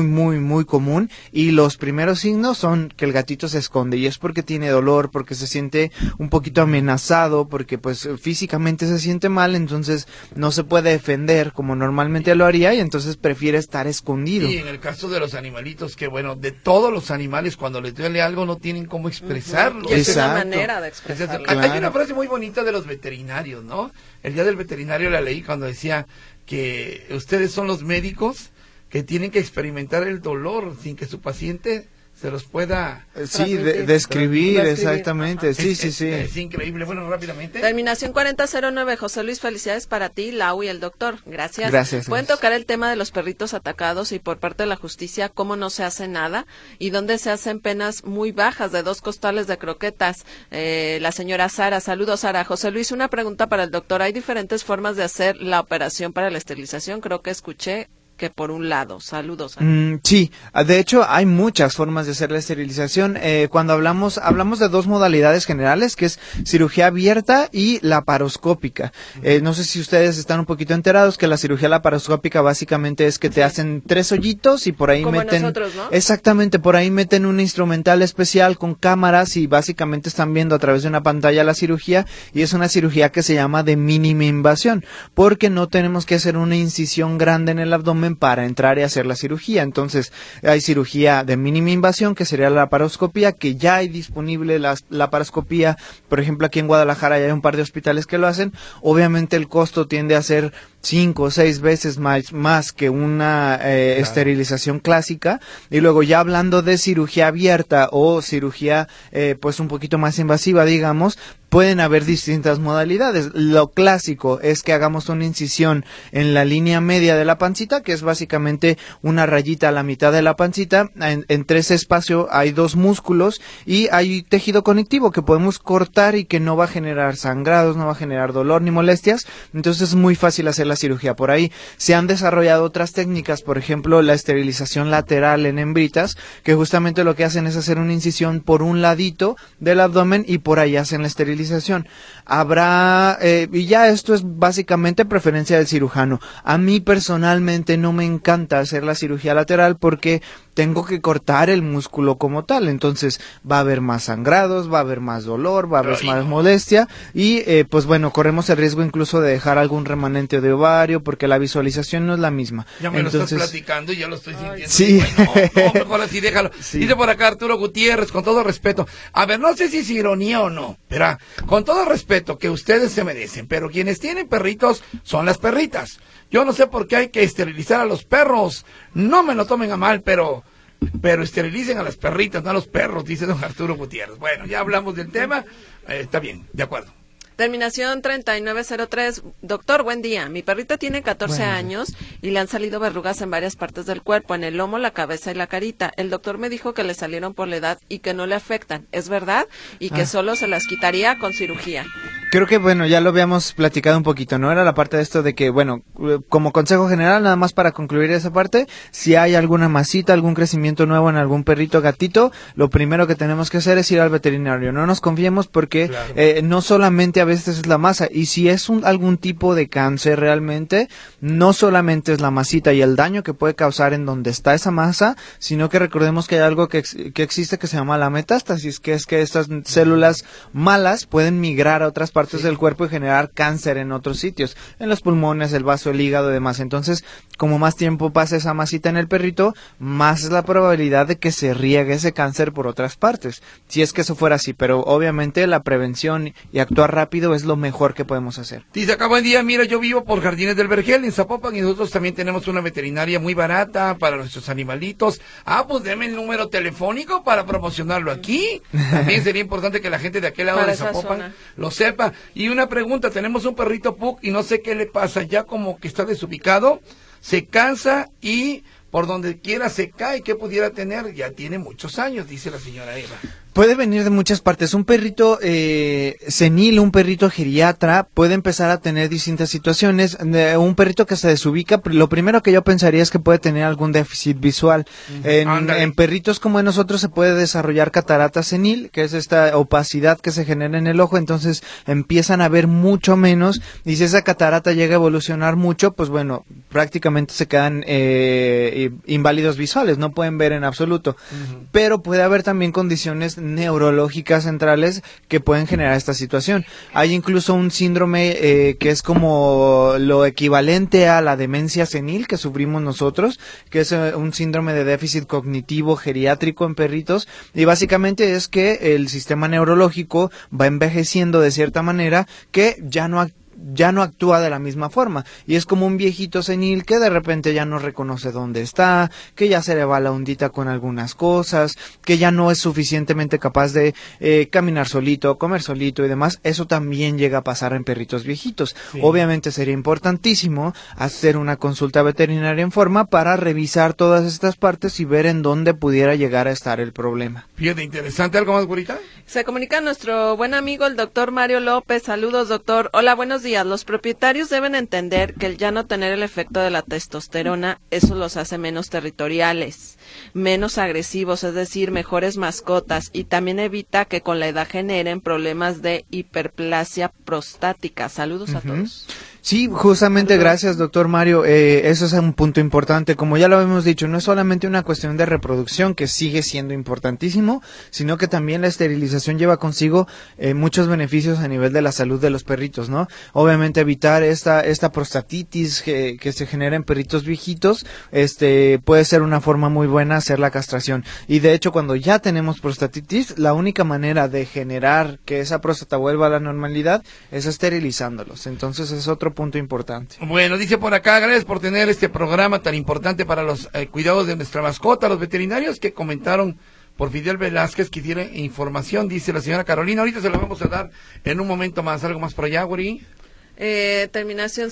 muy común, y los primeros signos son que el gatito se esconde, y es porque tiene dolor, porque se siente un poquito amenazado, porque pues físicamente se siente mal, entonces no se puede defender como normalmente lo haría, y entonces prefiere estar escondido. Y en el caso de los animalitos, que bueno, de todos los animales, cuando les duele algo no tienen cómo expresarlo. Y es una manera de expresarlo. Hay una frase muy bonita de los veterinarios, ¿no? El día del veterinario la leí cuando decía que ustedes son los médicos que tienen que experimentar el dolor sin que su paciente se los pueda describir, exactamente. Ajá. Sí. Es increíble. Bueno, rápidamente. Terminación 4009. José Luis, felicidades para ti, Lau y el doctor. Gracias. Pueden tocar el tema de los perritos atacados y por parte de la justicia cómo no se hace nada y dónde se hacen penas muy bajas de 2 costales de croquetas. La señora Sara, saludos Sara. José Luis, una pregunta para el doctor. ¿Hay diferentes formas de hacer la operación para la esterilización? Creo que escuché que por un lado. Saludos. Sí, de hecho hay muchas formas de hacer la esterilización. Cuando hablamos de 2 modalidades generales, que es cirugía abierta y laparoscópica. No sé si ustedes están un poquito enterados que la cirugía laparoscópica básicamente es que te hacen 3 hoyitos y por ahí como meten... nosotros, ¿no? Exactamente, por ahí meten un instrumental especial con cámaras y básicamente están viendo a través de una pantalla la cirugía, y es una cirugía que se llama de mínima invasión, porque no tenemos que hacer una incisión grande en el abdomen abdomen para entrar y hacer la cirugía. Entonces, hay cirugía de mínima invasión, que sería la laparoscopía, que ya hay disponible la laparoscopía. Por ejemplo, aquí en Guadalajara ya hay un par de hospitales que lo hacen. Obviamente el costo tiende a ser 5 o 6 veces más que una esterilización clásica. Y luego ya hablando de cirugía abierta o cirugía pues un poquito más invasiva, digamos, pueden haber distintas modalidades. Lo clásico es que hagamos una incisión en la línea media de la pancita, que es básicamente una rayita a la mitad de la pancita. Entre ese espacio hay 2 músculos y hay tejido conectivo que podemos cortar y que no va a generar sangrados, no va a generar dolor ni molestias. Entonces es muy fácil hacer la cirugía por ahí. Se han desarrollado otras técnicas, por ejemplo la esterilización lateral en hembritas, que justamente lo que hacen es hacer una incisión por un ladito del abdomen y por ahí hacen la esterilización. Habrá, y ya esto es básicamente preferencia del cirujano. A mí personalmente no me encanta hacer la cirugía lateral porque tengo que cortar el músculo como tal, entonces va a haber más sangrados, va a haber más dolor, va a haber más molestia y pues bueno, corremos el riesgo incluso de dejar algún remanente de ovario porque la visualización no es la misma. Ya me lo estás platicando y ya lo estoy sintiendo. Sí. No, mejor así déjalo. Sí. Dice por acá Arturo Gutiérrez, con todo respeto. A ver, no sé si es ironía o no, pero con todo respeto que ustedes se merecen, pero quienes tienen perritos son las perritas. Yo no sé por qué hay que esterilizar a los perros. No me lo tomen a mal, pero esterilicen a las perritas, no a los perros, dice don Arturo Gutiérrez. Bueno, ya hablamos del tema. Está bien, de acuerdo. Terminación 3903. Doctor, buen día. Mi perrita tiene 14 años y le han salido verrugas en varias partes del cuerpo, en el lomo, la cabeza y la carita. El doctor me dijo que le salieron por la edad y que no le afectan. ¿Es verdad? Y que solo se las quitaría con cirugía. Creo que, bueno, ya lo habíamos platicado un poquito, ¿no? Era la parte de esto de que, bueno, como consejo general, nada más para concluir esa parte, si hay alguna masita, algún crecimiento nuevo en algún perrito, gatito, lo primero que tenemos que hacer es ir al veterinario. No nos confiemos porque no solamente a veces es la masa, y si es algún tipo de cáncer realmente, no solamente es la masita y el daño que puede causar en donde está esa masa, sino que recordemos que hay algo que existe que se llama la metástasis, que es que estas células malas pueden migrar a otras partes del cuerpo y generar cáncer en otros sitios, en los pulmones, el vaso, el hígado y demás. Entonces, como más tiempo pasa esa masita en el perrito, más es la probabilidad de que se riegue ese cáncer por otras partes, si es que eso fuera así, pero obviamente la prevención y actuar rápido es lo mejor que podemos hacer. Dice acá, buen día, mira, yo vivo por Jardines del Vergel en Zapopan y nosotros también tenemos una veterinaria muy barata para nuestros animalitos. Pues deme el número telefónico para promocionarlo aquí. También sería importante que la gente de aquel lado de Zapopan lo sepa. Y una pregunta, tenemos un perrito pug y no sé qué le pasa, ya como que está desubicado, se cansa y por donde quiera se cae. ¿Qué pudiera tener? Ya tiene muchos años, dice la señora Eva. Puede venir de muchas partes. Un perrito senil, un perrito geriatra puede empezar a tener distintas situaciones. Un perrito que se desubica, lo primero que yo pensaría es que puede tener algún déficit visual. En perritos como en nosotros se puede desarrollar catarata senil, que es esta opacidad que se genera en el ojo, entonces empiezan a ver mucho menos, y si esa catarata llega a evolucionar mucho, pues bueno, prácticamente se quedan inválidos visuales, no pueden ver en absoluto. Pero puede haber también condiciones neurológicas centrales que pueden generar esta situación. Hay incluso un síndrome que es como lo equivalente a la demencia senil que sufrimos nosotros, que es un síndrome de déficit cognitivo geriátrico en perritos, y básicamente es que el sistema neurológico va envejeciendo de cierta manera que ya no actúa de la misma forma, y es como un viejito senil que de repente ya no reconoce dónde está, que ya se le va la ondita con algunas cosas, que ya no es suficientemente capaz de caminar solito, comer solito y demás. Eso también llega a pasar en perritos viejitos. Obviamente sería importantísimo hacer una consulta veterinaria en forma para revisar todas estas partes y ver en dónde pudiera llegar a estar el problema. Fíjate, interesante. ¿Algo más, Gurita? Se comunica nuestro buen amigo el doctor Mario López. Saludos, doctor. Hola, buenos días. Los propietarios deben entender que el ya no tener el efecto de la testosterona, eso los hace menos territoriales, menos agresivos, es decir, mejores mascotas, y también evita que con la edad generen problemas de hiperplasia prostática. Saludos a todos. Sí, justamente, gracias, doctor Mario. Eso es un punto importante. Como ya lo hemos dicho, no es solamente una cuestión de reproducción, que sigue siendo importantísimo, sino que también la esterilización lleva consigo muchos beneficios a nivel de la salud de los perritos, ¿no? Obviamente evitar esta prostatitis que se genera en perritos viejitos, puede ser una forma muy buena hacer la castración. Y de hecho, cuando ya tenemos prostatitis, la única manera de generar que esa próstata vuelva a la normalidad es esterilizándolos. Entonces es otro punto importante. Bueno, dice por acá, gracias por tener este programa tan importante para los cuidados de nuestra mascota. Los veterinarios que comentaron por Fidel Velázquez que tiene información, dice la señora Carolina. Ahorita se lo vamos a dar en un momento más. ¿Algo más por allá, Uri? Terminación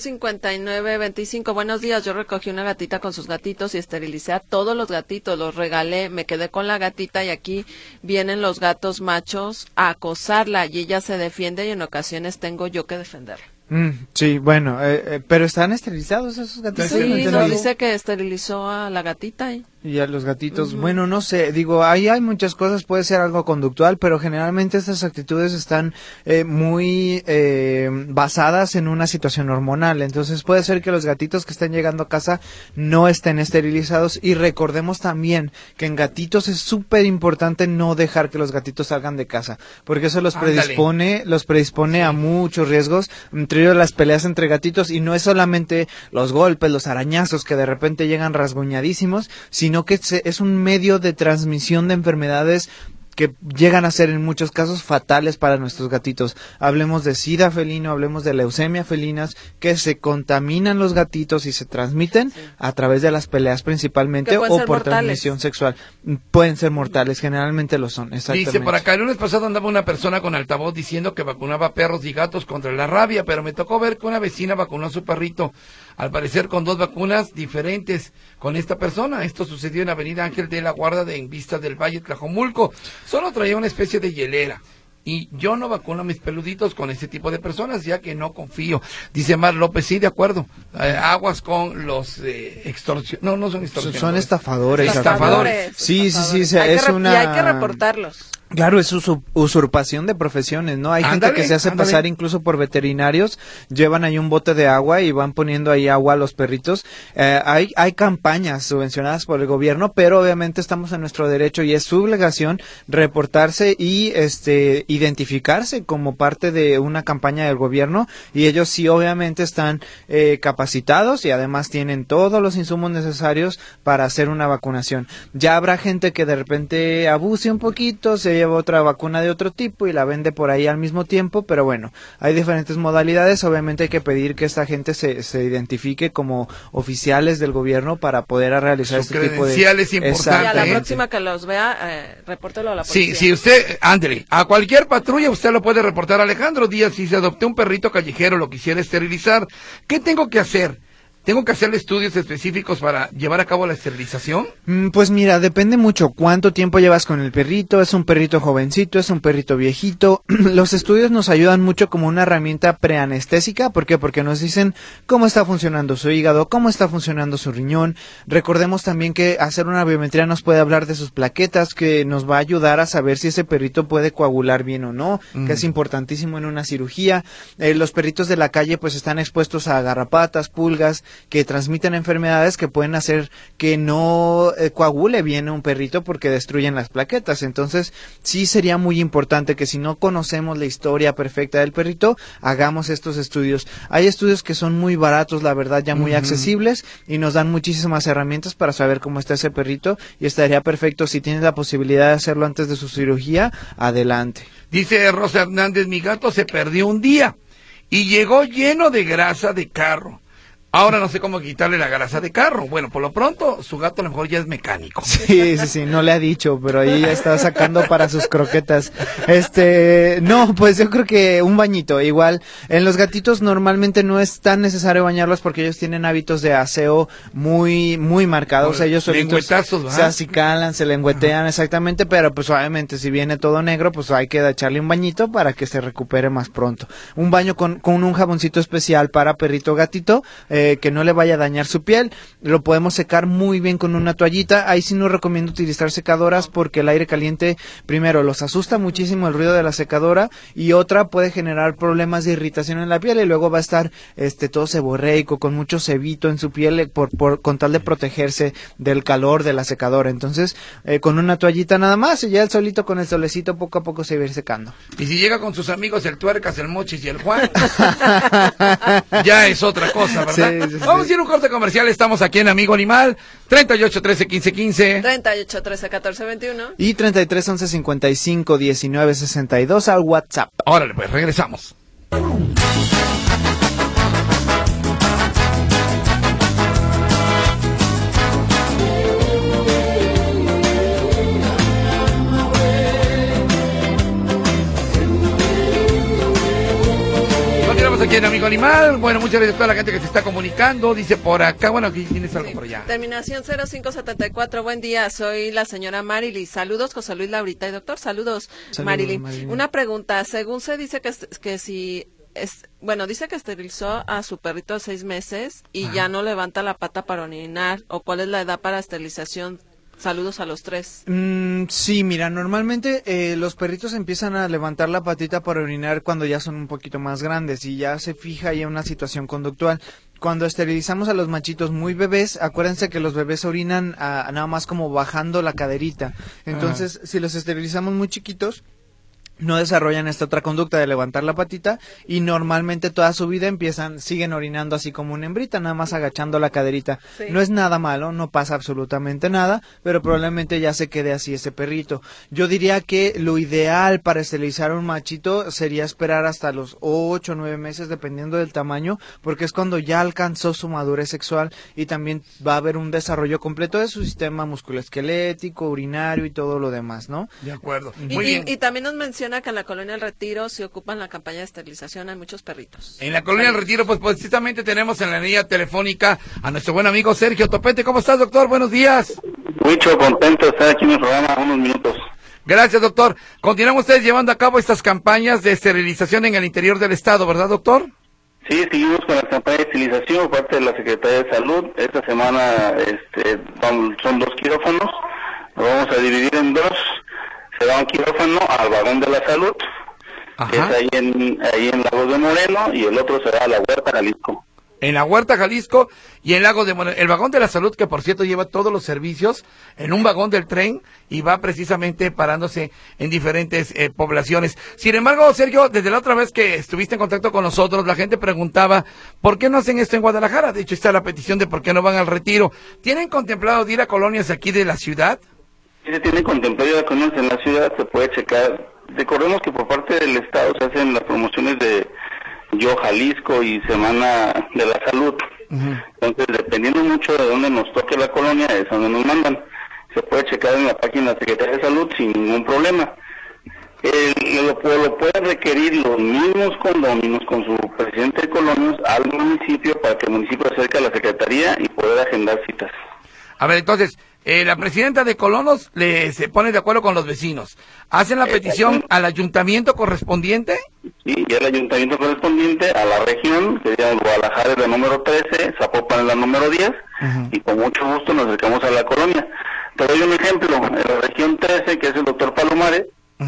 5925. Buenos días, yo recogí una gatita con sus gatitos y esterilicé a todos los gatitos, los regalé, me quedé con la gatita y aquí vienen los gatos machos a acosarla y ella se defiende y en ocasiones tengo yo que defenderla. Sí, bueno, pero ¿están esterilizados esos gatitos? Sí, nos dice que esterilizó a la gatita. Y a los gatitos, bueno, no sé, digo, ahí hay muchas cosas, puede ser algo conductual, pero generalmente estas actitudes están muy basadas en una situación hormonal, entonces puede ser que los gatitos que estén llegando a casa no estén esterilizados, y recordemos también que en gatitos es súper importante no dejar que los gatitos salgan de casa, porque eso los predispone sí, a muchos riesgos, entre ellos las peleas entre gatitos, y no es solamente los golpes, los arañazos que de repente llegan rasguñadísimos, sino que es un medio de transmisión de enfermedades que llegan a ser en muchos casos fatales para nuestros gatitos. Hablemos de sida felino, hablemos de leucemia felinas, que se contaminan los gatitos y se transmiten a través de las peleas principalmente o por transmisión sexual. Pueden ser mortales, generalmente lo son, exactamente. Dice por acá, el lunes pasado andaba una persona con altavoz diciendo que vacunaba perros y gatos contra la rabia, pero me tocó ver que una vecina vacunó a su perrito, al parecer con 2 vacunas diferentes con esta persona. Esto sucedió en Avenida Ángel de la Guarda en Vistas del Valle, Tlajomulco. Solo traía una especie de hielera. Y yo no vacuno a mis peluditos con este tipo de personas, ya que no confío. Dice Mar López, sí, de acuerdo. Aguas con los no son extorsionadores. Son estafadores. Sí. Hay que reportarlos. Claro, es usurpación de profesiones, ¿no? Hay gente que se hace pasar incluso por veterinarios, llevan ahí un bote de agua y van poniendo ahí agua a los perritos. Hay campañas subvencionadas por el gobierno, pero obviamente estamos en nuestro derecho y es su obligación reportarse y identificarse como parte de una campaña del gobierno, y ellos sí obviamente están capacitados y además tienen todos los insumos necesarios para hacer una vacunación. Ya habrá gente que de repente abuse un poquito, se lleva otra vacuna de otro tipo y la vende por ahí al mismo tiempo, pero bueno, hay diferentes modalidades. Obviamente hay que pedir que esta gente se identifique como oficiales del gobierno para poder realizar este tipo de... credenciales importantes. Y a la próxima que los vea, repórtelo a la policía. Sí, usted, ándele, a cualquier patrulla usted lo puede reportar. Alejandro Díaz, si se adoptó un perrito callejero, lo quisiera esterilizar, ¿qué tengo que hacer? ¿Tengo que hacerle estudios específicos para llevar a cabo la esterilización? Pues mira, depende mucho cuánto tiempo llevas con el perrito. ¿Es un perrito jovencito? ¿Es un perrito viejito? Los estudios nos ayudan mucho como una herramienta preanestésica. ¿Por qué? Porque nos dicen cómo está funcionando su hígado, cómo está funcionando su riñón. Recordemos también que hacer una biometría nos puede hablar de sus plaquetas, que nos va a ayudar a saber si ese perrito puede coagular bien o no, que es importantísimo en una cirugía. Los perritos de la calle pues están expuestos a garrapatas, pulgas, que transmiten enfermedades que pueden hacer que no coagule bien un perrito porque destruyen las plaquetas. Entonces sí sería muy importante que si no conocemos la historia perfecta del perrito, hagamos estos estudios. Hay estudios que son muy baratos, la verdad, ya muy accesibles, y nos dan muchísimas herramientas para saber cómo está ese perrito, y estaría perfecto si tienes la posibilidad de hacerlo antes de su cirugía, adelante. Dice Rosa Hernández, mi gato se perdió un día y llegó lleno de grasa de carro. Ahora no sé cómo quitarle la grasa de carro. Bueno, por lo pronto, su gato a lo mejor ya es mecánico. Sí, no le ha dicho, pero ahí ya está sacando para sus croquetas. No, pues yo creo que un bañito. Igual, en los gatitos normalmente no es tan necesario bañarlos porque ellos tienen hábitos de aseo muy marcados. Ellos solitos se acicalan, se lengüetean, exactamente, pero pues obviamente si viene todo negro, pues hay que echarle un bañito para que se recupere más pronto. Un baño con un jaboncito especial para perrito gatito, que no le vaya a dañar su piel. Lo podemos secar muy bien con una toallita. Ahí sí no recomiendo utilizar secadoras porque el aire caliente, primero, los asusta muchísimo el ruido de la secadora, y otra, puede generar problemas de irritación en la piel, y luego va a estar todo seborreico, con mucho sebito en su piel, con tal de protegerse del calor de la secadora. Entonces, con una toallita nada más, y ya el solito con el solecito poco a poco se va a ir secando. Y si llega con sus amigos el Tuercas, el Mochis y el Juan, ya es otra cosa, ¿verdad? Sí. Vamos a ir a un corte comercial. Estamos aquí en Amigo Animal, 38 13 15 15, 38 13 14 21 y 33 11 55 19 62 al WhatsApp. Órale, pues regresamos. Aquí en Amigo Animal. Bueno, muchas gracias a toda la gente que se está comunicando. Dice por acá, bueno, aquí tienes algo por allá. Terminación 0574, buen día, soy la señora Marily. Saludos, José Luis Laurita y doctor. Saludos, Marily. Una pregunta, según se dice que si dice que esterilizó a su perrito de 6 meses y ya no levanta la pata para orinar, o cuál es la edad para esterilización. Saludos a los 3. Sí, mira, normalmente los perritos empiezan a levantar la patita para orinar cuando ya son un poquito más grandes y ya se fija ahí una situación conductual. Cuando esterilizamos a los machitos muy bebés, acuérdense que los bebés orinan nada más como bajando la caderita. Entonces, si los esterilizamos muy chiquitos, no desarrollan esta otra conducta de levantar la patita, y normalmente toda su vida siguen orinando así como una hembrita, nada más agachando la caderita. Sí. No es nada malo, no pasa absolutamente nada, pero probablemente ya se quede así ese perrito. Yo diría que lo ideal para esterilizar a un machito sería esperar hasta los 8 o 9 meses, dependiendo del tamaño, porque es cuando ya alcanzó su madurez sexual y también va a haber un desarrollo completo de su sistema musculoesquelético, urinario y todo lo demás, ¿no? De acuerdo. Muy bien. Y también nos menciona que en la Colonia El Retiro se ocupan la campaña de esterilización, hay muchos perritos. En la Colonia El Retiro, pues precisamente tenemos en la línea telefónica a nuestro buen amigo Sergio Topete. ¿Cómo estás, doctor? Buenos días. Mucho contento de estar aquí en el programa unos minutos. Gracias, doctor. Continúan ustedes llevando a cabo estas campañas de esterilización en el interior del estado, ¿verdad, doctor? Sí, seguimos con la campaña de esterilización por parte de la Secretaría de Salud. Esta semana son 2 quirófanos, lo vamos a dividir en 2. Se da un quirófano al vagón de la salud, que es ahí en Lagos de Moreno, y el otro se da a la Huerta, Jalisco. En la Huerta, Jalisco, y en Lagos de Moreno. El vagón de la salud, que por cierto lleva todos los servicios en un vagón del tren y va precisamente parándose en diferentes poblaciones. Sin embargo, Sergio, desde la otra vez que estuviste en contacto con nosotros, la gente preguntaba, ¿por qué no hacen esto en Guadalajara? De hecho, está la petición de por qué no van al Retiro. ¿Tienen contemplado de ir a colonias aquí de la ciudad? Si se tiene contemplado ir a colonias en la ciudad, se puede checar. Recordemos que por parte del Estado se hacen las promociones de Yo Jalisco y Semana de la Salud. Entonces, dependiendo mucho de dónde nos toque la colonia, es donde nos mandan. Se puede checar en la página de la Secretaría de Salud sin ningún problema. Lo pueden requerir los mismos condóminos con su presidente de colonias al municipio para que el municipio se acerque a la Secretaría y poder agendar citas. A ver, entonces, la presidenta de Colonos se pone de acuerdo con los vecinos. ¿Hacen la petición al ayuntamiento correspondiente? Sí, y el ayuntamiento correspondiente a la región, que sería Guadalajara es la número 13, Zapopan es la número 10, y con mucho gusto nos acercamos a la colonia. Te doy un ejemplo, en la región 13, que es el doctor Palomares,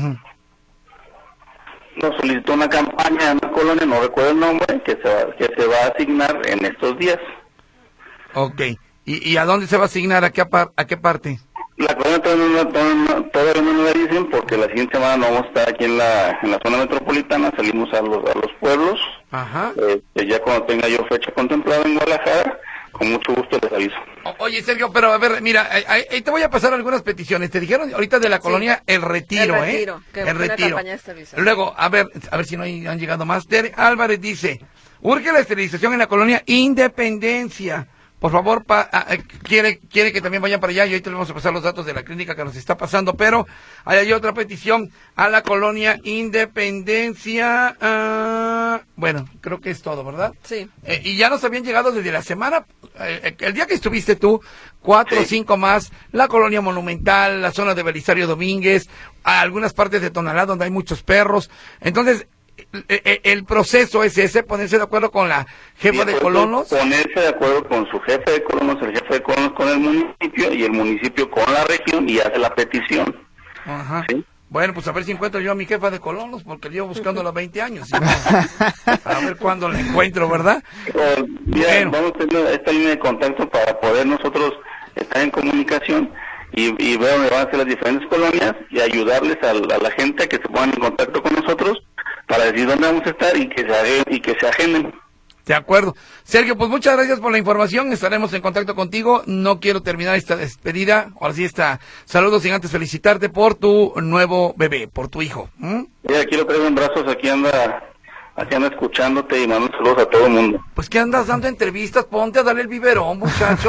nos solicitó una campaña en la colonia, no recuerdo el nombre, que se va a asignar en estos días. Ok. ¿Y a dónde se va a asignar? ¿A qué parte? La colonia todavía no la dicen, porque la siguiente semana no vamos a estar aquí en la zona metropolitana, salimos a los pueblos. Ya cuando tenga yo fecha contemplada en Guadalajara, con mucho gusto les aviso. Oye, Sergio, pero a ver, mira, ahí te voy a pasar algunas peticiones. Te dijeron ahorita de la colonia El Retiro, El Retiro. Luego, a ver si no han llegado más. Tere Álvarez dice, urge la esterilización en la colonia Independencia. Por favor, quiere que también vayan para allá, y ahí te vamos a pasar los datos de la clínica que nos está pasando, pero hay otra petición a la colonia Independencia. Bueno, creo que es todo, ¿verdad? Sí. Y ya nos habían llegado desde la semana, el día que estuviste tú, 4 o 5 más, la colonia Monumental, la zona de Belisario Domínguez, algunas partes de Tonalá donde hay muchos perros. Entonces, el proceso es ese, ponerse de acuerdo con la jefa de colonos. Ponerse de acuerdo con su jefe de colonos, el jefe de colonos con el municipio y el municipio con la región y hace la petición. Ajá. ¿Sí? Bueno, pues a ver si encuentro yo a mi jefa de colonos, porque llevo buscándola 20 años. ¿Sí? A ver cuándo la encuentro, ¿verdad? Bueno. Vamos a tener esta línea de contacto para poder nosotros estar en comunicación y ver dónde van a ser las diferentes colonias y ayudarles a la gente a que se pongan en contacto con nosotros para decir dónde vamos a estar y que se agenden. De acuerdo. Sergio, pues muchas gracias por la información. Estaremos en contacto contigo. No quiero terminar esta despedida, ahora sí saludos sin antes felicitarte por tu nuevo bebé, por tu hijo. Y aquí lo traigo en brazos, aquí anda escuchándote y mando saludos a todo el mundo. Pues que andas dando entrevistas, ponte a darle el biberón, muchacho.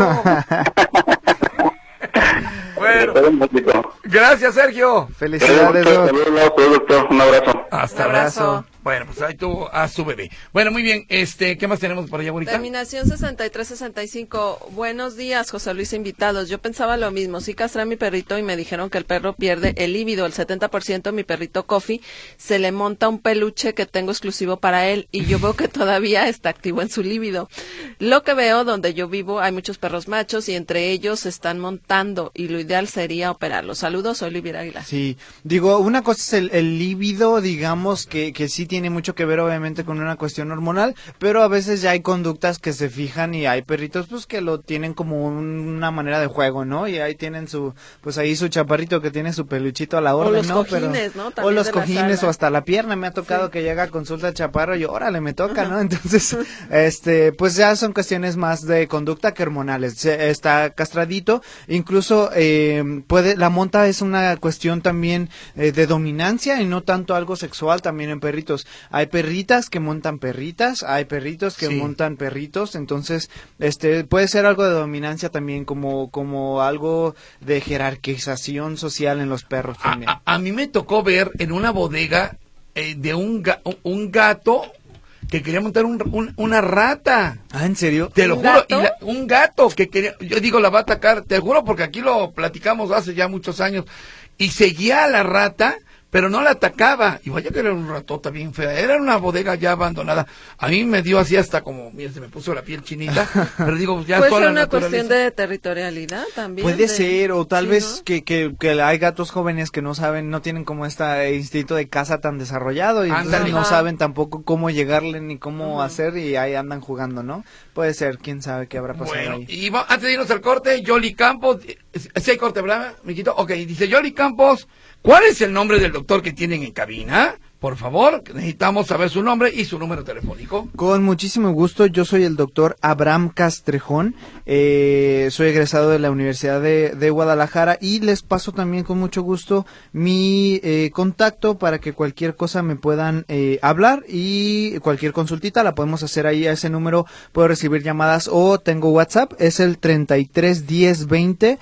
Bueno, gracias, Sergio. Felicidades, doctor. Un abrazo. Hasta abrazo. Bueno, pues ahí tuvo a su bebé. Bueno, muy bien, ¿qué más tenemos por allá, bonita? Terminación 6365. Buenos días, José Luis, invitados. Yo pensaba lo mismo, sí castré a mi perrito y me dijeron que el perro pierde el líbido, el 70%, mi perrito Coffee, se le monta un peluche que tengo exclusivo para él y yo veo que todavía está activo en su líbido. Lo que veo, donde yo vivo, hay muchos perros machos y entre ellos se están montando y lo ideal sería operarlos. Saludos, soy Olivia Aguilar. Sí, digo, una cosa es el líbido, digamos, que sí tiene mucho que ver obviamente con una cuestión hormonal, pero a veces ya hay conductas que se fijan y hay perritos pues que lo tienen como una manera de juego, ¿no? Y ahí tienen su chaparrito que tiene su peluchito a la orden, ¿no? Cojines, ¿no? O los cojines o hasta la pierna, me ha tocado que llega a consulta chaparro y órale, me toca, ¿no? Entonces, pues ya son cuestiones más de conducta que hormonales. Está castradito, incluso la monta es una cuestión también de dominancia y no tanto algo sexual también en perritos. Hay perritas que montan perritas, hay perritos que montan perritos, entonces puede ser algo de dominancia también, como algo de jerarquización social en los perros también. A mí me tocó ver en una bodega de un gato que quería montar una rata. ¿Ah, en serio? Te lo juro. Un gato que quería, yo digo, la va a atacar, te juro, porque aquí lo platicamos hace ya muchos años, y seguía a la rata, pero no la atacaba, y vaya que era un ratota bien fea, era una bodega ya abandonada. A mí me dio así hasta como, mira, se me puso la piel chinita, pero digo, ya puede ser una cuestión de territorialidad también. Puede ser, o tal vez, ¿no? que hay gatos jóvenes que no saben, no tienen como este instinto de caza tan desarrollado, y entonces no saben tampoco cómo llegarle ni cómo hacer, y ahí andan jugando, ¿no? Puede ser, quién sabe qué habrá pasado ahí. Y antes de irnos al corte, Yoli Campos, ¿sí hay corte, verdad, mijito? Ok, dice Yoli Campos, ¿cuál es el nombre del doctor que tienen en cabina? Por favor, necesitamos saber su nombre y su número telefónico. Con muchísimo gusto, yo soy el doctor Abraham Castrejón, soy egresado de la Universidad de Guadalajara y les paso también con mucho gusto mi contacto para que cualquier cosa me puedan hablar y cualquier consultita la podemos hacer ahí a ese número, puedo recibir llamadas o tengo WhatsApp, es el 33 10 20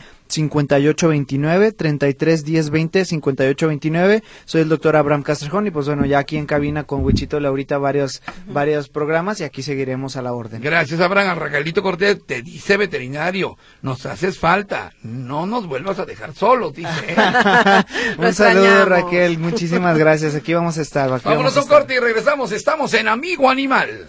5829, 33 10 20 5829. Soy el doctor Abraham Castrejón y pues bueno, ya aquí en cabina con Wichito Laurita varios programas y aquí seguiremos a la orden. Gracias, Abraham. Raquelito Cortés te dice veterinario, nos haces falta, no nos vuelvas a dejar solos, dice. Un saludo, Raquel, muchísimas gracias, aquí vamos a estar. Vámonos a un corte y regresamos, estamos en Amigo Animal.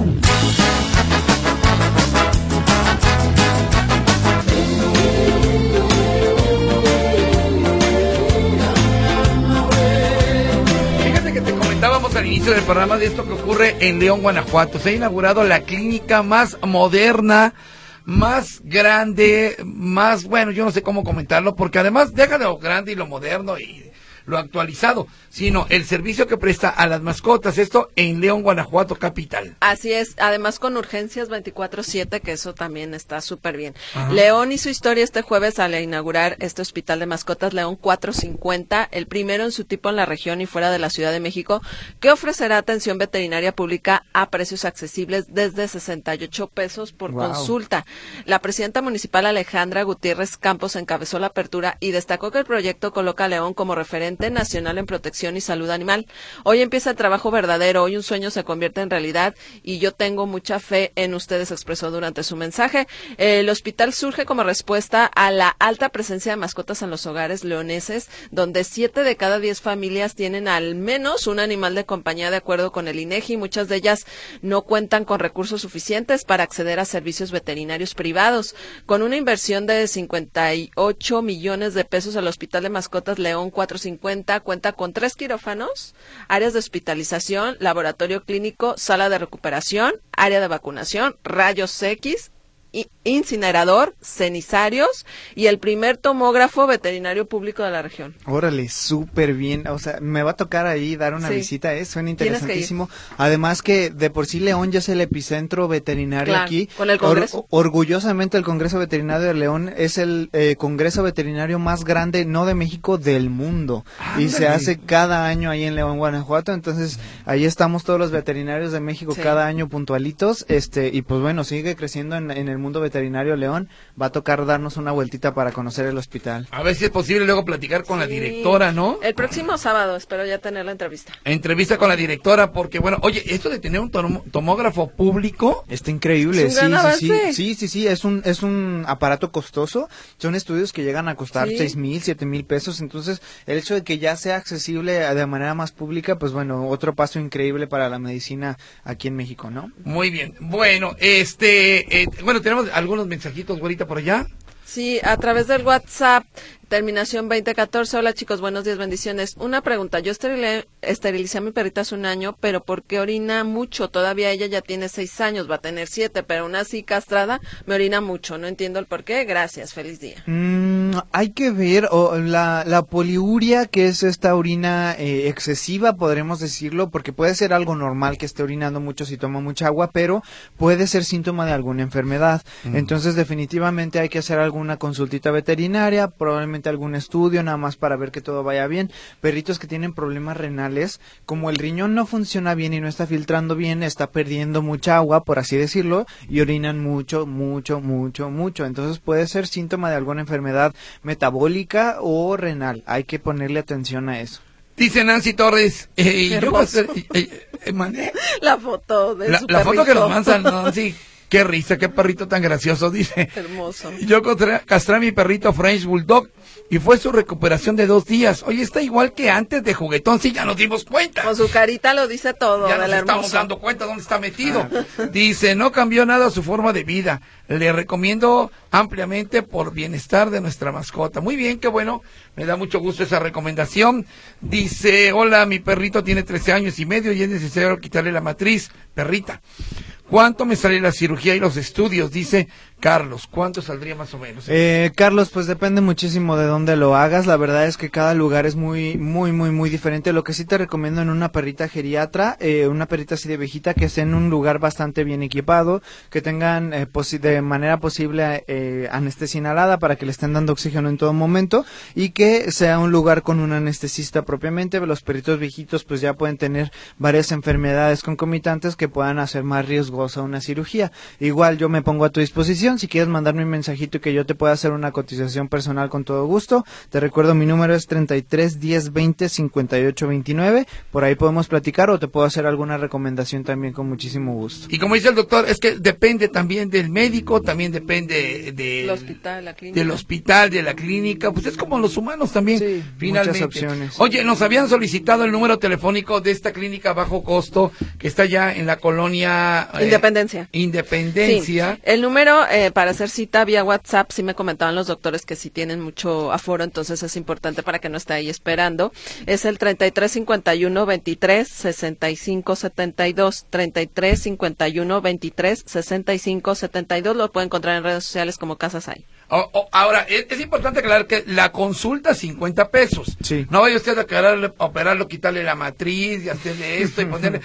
Estábamos al inicio del programa de esto que ocurre en León, Guanajuato. Se ha inaugurado la clínica más moderna, más grande, más, bueno, yo no sé cómo comentarlo, porque además deja de lo grande y lo moderno y lo actualizado, sino el servicio que presta a las mascotas, esto en León, Guanajuato, capital. Así es, además con urgencias 24/7, que eso también está súper bien. Ajá. León hizo historia este jueves al inaugurar este hospital de mascotas León 450, el primero en su tipo en la región y fuera de la Ciudad de México, que ofrecerá atención veterinaria pública a precios accesibles desde 68 pesos por consulta. La presidenta municipal Alejandra Gutiérrez Campos encabezó la apertura y destacó que el proyecto coloca a León como referente Gerente Nacional en Protección y Salud Animal. Hoy empieza el trabajo verdadero, hoy un sueño se convierte en realidad y yo tengo mucha fe en ustedes, expresó durante su mensaje. El hospital surge como respuesta a la alta presencia de mascotas en los hogares leoneses, donde 7 de cada 10 familias tienen al menos un animal de compañía, de acuerdo con el INEGI. Muchas de ellas no cuentan con recursos suficientes para acceder a servicios veterinarios privados. Con una inversión de 58 millones de pesos, el Hospital de Mascotas León 450 cuenta con 3 quirófanos, áreas de hospitalización, laboratorio clínico, sala de recuperación, área de vacunación, rayos X, incinerador, cenizarios y el primer tomógrafo veterinario público de la región. Órale, súper bien. O sea, me va a tocar ahí dar una visita, suena interesantísimo. Además que de por sí León ya es el epicentro veterinario aquí. Con el Congreso. Orgullosamente el Congreso Veterinario de León es el Congreso Veterinario más grande, no de México, del mundo. Y se hace cada año ahí en León, Guanajuato. Entonces, ahí estamos todos los veterinarios de México cada año puntualitos. Y pues bueno, sigue creciendo en el mundo veterinario León. Va a tocar darnos una vueltita para conocer el hospital. A ver si es posible luego platicar con la directora, ¿no? El próximo sábado espero ya tener la entrevista. Entrevista con la directora, porque bueno, oye, esto de tener un tomógrafo público está increíble. Es un gran avance. Sí, es un aparato costoso. Son estudios que llegan a costar 6,000, 7,000 pesos. Entonces, el hecho de que ya sea accesible de manera más pública, pues bueno, otro paso increíble para la medicina aquí en México, ¿no? Muy bien. Bueno, bueno, tenemos algunos mensajitos, güerita, por allá. Sí, a través del WhatsApp, terminación 2014. Hola chicos, buenos días, bendiciones. Una pregunta, yo esterilicé a mi perrita hace un año, pero ¿por qué orina mucho? Todavía ella ya tiene 6 años, va a tener 7, pero aún así castrada me orina mucho. No entiendo el por qué. Gracias, feliz día. Hay que ver la poliuria, que es esta orina excesiva, podremos decirlo, porque puede ser algo normal que esté orinando mucho si toma mucha agua, pero puede ser síntoma de alguna enfermedad. Entonces definitivamente hay que hacer alguna consultita veterinaria, probablemente algún estudio, nada más para ver que todo vaya bien. Perritos que tienen problemas renales, como el riñón no funciona bien y no está filtrando bien, está perdiendo mucha agua, por así decirlo, y orinan mucho. Entonces puede ser síntoma de alguna enfermedad metabólica o renal. Hay que ponerle atención a eso. Dice Nancy Torres, la foto de su la perrito. foto que nos mandan, Nancy. Qué risa, qué perrito tan gracioso, dice. Hermoso. Yo castré a mi perrito French Bulldog y fue su recuperación de 2 días. Oye, está igual que antes de juguetón, sí, ya nos dimos cuenta. Con su carita lo dice todo. Ya nos estamos dando cuenta dónde está metido. Dice, no cambió nada su forma de vida. Le recomiendo ampliamente por bienestar de nuestra mascota. Muy bien, qué bueno. Me da mucho gusto esa recomendación. Dice, hola, mi perrito tiene 13 años y medio y es necesario quitarle la matriz. Perrita, ¿cuánto me sale la cirugía y los estudios? Dice Carlos, ¿cuánto saldría más o menos? Carlos, pues depende muchísimo de dónde lo hagas. La verdad es que cada lugar es muy diferente. Lo que sí te recomiendo en una perrita geriatra, una perrita así de viejita, que esté en un lugar bastante bien equipado, que tengan de manera posible anestesia inhalada para que le estén dando oxígeno en todo momento y que sea un lugar con un anestesista propiamente. Los perritos viejitos pues ya pueden tener varias enfermedades concomitantes que puedan hacer más riesgosa una cirugía. Igual yo me pongo a tu disposición. Si quieres mandarme un mensajito y que yo te pueda hacer una cotización personal, con todo gusto. Te recuerdo, mi número es 33 10 20 58 29. Por ahí podemos platicar o te puedo hacer alguna recomendación también con muchísimo gusto. Y como dice el doctor, es que depende también del médico, también depende del hospital, la clínica. Del hospital, de la clínica. Pues es como los humanos también, sí, finalmente. Muchas opciones. Oye, nos habían solicitado el número telefónico de esta clínica a bajo costo que está ya en la colonia Independencia. Independencia. Sí. El número para hacer cita vía WhatsApp, sí me comentaban los doctores que sí tienen mucho aforo, entonces es importante para que no esté ahí esperando. Es el 33 51 23 65 72, 33 51 23 65 72. Lo pueden encontrar en redes sociales como Casas Hay. Ahora, es importante aclarar que la consulta 50 pesos. Sí. No vaya usted a operarlo, quitarle la matriz y hacerle esto y ponerle,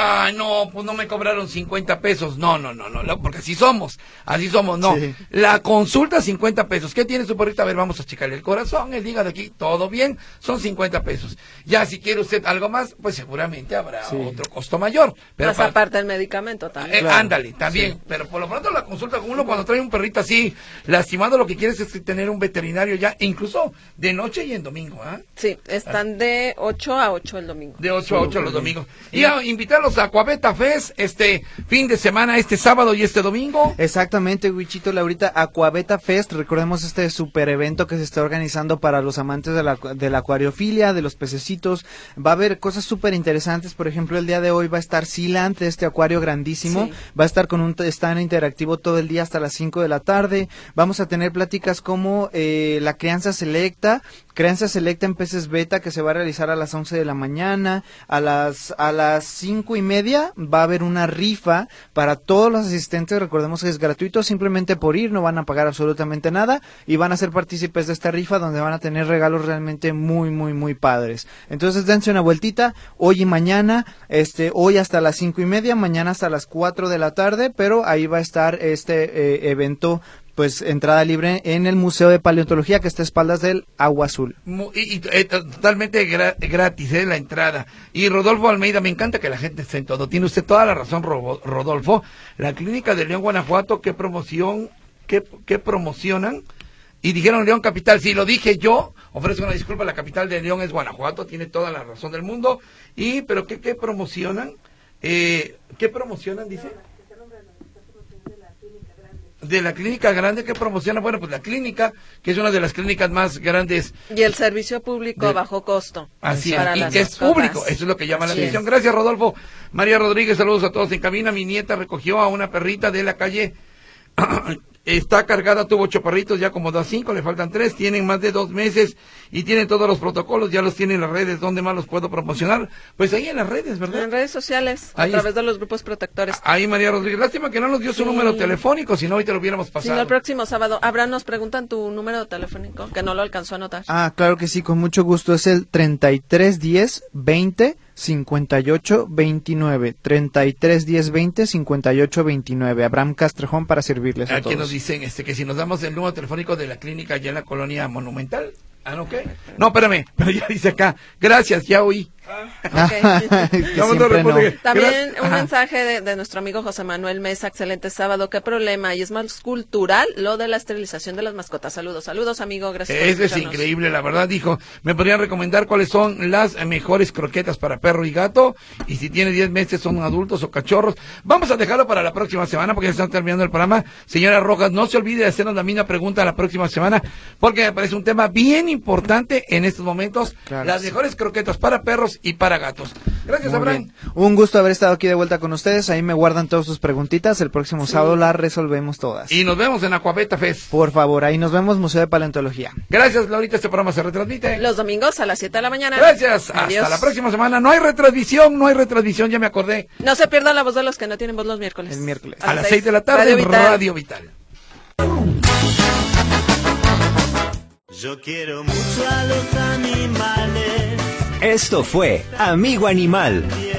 no, pues no me cobraron 50 pesos. No, porque así somos, no. Sí. La consulta 50 pesos. ¿Qué tiene su perrita? A ver, vamos a checarle el corazón, el hígado aquí, todo bien, son 50 pesos. Ya, si quiere usted algo más, pues seguramente habrá otro costo mayor. Pero más aparte del medicamento también. Ándale, también. Sí. Pero por lo pronto la consulta con uno cuando trae un perrito así, lastimado, lo que quieres es tener un veterinario ya, incluso de noche y en domingo, ¿ah? Sí, están de 8 a 8 el domingo. De 8 a 8 los domingos. Y a invitarlos a Aquabeta Fest este fin de semana, este sábado y este domingo. Exactamente, Wichito, Laurita, Aquabeta Fest, recordemos este super evento que se está organizando para los amantes de la acuariofilia, de los pececitos. Va a haber cosas súper interesantes, por ejemplo, el día de hoy va a estar Sealand, este acuario grandísimo, sí. Va a estar con un stand interactivo todo el día hasta las 5 de la tarde. Vamos a tener pláticas como la crianza selecta en peces beta, que se va a realizar a las 11 de la mañana. A las 5:30 va a haber una rifa para todos los asistentes. Recordemos que es gratuito, simplemente por ir, no van a pagar absolutamente nada y van a ser partícipes de esta rifa, donde van a tener regalos realmente muy, muy, muy padres. Entonces dense una vueltita hoy y mañana, hoy hasta las 5:30, mañana hasta las 4 de la tarde, pero ahí va a estar este evento, pues entrada libre en el Museo de Paleontología, que está a espaldas del Agua Azul. Y totalmente gratis, la entrada. Y Rodolfo Almeida, me encanta que la gente esté en todo. Tiene usted toda la razón, Rodolfo. La clínica de León, Guanajuato, ¿qué promocionan? Y dijeron León Capital, sí, lo dije yo, ofrezco una disculpa, la capital de León es Guanajuato, tiene toda la razón del mundo. Pero ¿qué promocionan? ¿Qué promocionan, dice? De la clínica grande, que promociona, bueno, pues la clínica, que es una de las clínicas más grandes. Y el servicio público a bajo costo. Así es, y que es público, eso es lo que llama la atención. Gracias, Rodolfo. María Rodríguez, saludos a todos en cabina. Mi nieta recogió a una perrita de la calle, está cargada, tuvo 8 perritos, ya como 5, le faltan 3, tienen más de 2 meses y tienen todos los protocolos, ya los tienen en las redes. ¿Dónde más los puedo promocionar? Pues ahí en las redes, ¿verdad? En redes sociales, ahí a través de los grupos protectores. Ahí María Rodríguez, lástima que no nos dio su número telefónico, si no hoy te lo hubiéramos pasado. Sí, el próximo sábado. Abraham, nos preguntan tu número telefónico, que no lo alcanzó a anotar. Claro que sí, con mucho gusto, es el 3310 20 58 29, 3310 20 58 29. Abraham Castrejón para servirles a todos. Aquí nos dicen que si nos damos el número telefónico de la clínica allá en la colonia Monumental. ¿No qué? No, espérame, pero ya dice acá, gracias, ya oí. También un mensaje de nuestro amigo José Manuel Mesa, excelente sábado, qué problema, y es más cultural lo de la esterilización de las mascotas. Saludos, amigo, gracias por escucharnos. Es increíble, la verdad, dijo, me podrían recomendar cuáles son las mejores croquetas para perro y gato, y si tiene 10 meses son adultos o cachorros. Vamos a dejarlo para la próxima semana, porque ya están terminando el programa. Señora Rojas, no se olvide de hacernos la misma pregunta la próxima semana, porque me parece un tema bien importante en estos momentos, claro, las mejores croquetas para perros y para gatos. Gracias, Abraham. Un gusto haber estado aquí de vuelta con ustedes. Ahí me guardan todas sus preguntitas. El próximo sábado las resolvemos todas. Y nos vemos en Aquabeta Fest. Por favor, ahí nos vemos, Museo de Paleontología. Gracias, Laurita. Este programa se retransmite los domingos a las 7 de la mañana. Gracias. Adiós. Hasta la próxima semana. No hay retransmisión, ya me acordé. No se pierda la voz de los que no tienen voz los miércoles. El miércoles. A las 6 de la tarde en Radio Vital. Yo quiero mucho a los animales. Esto fue Amigo Animal,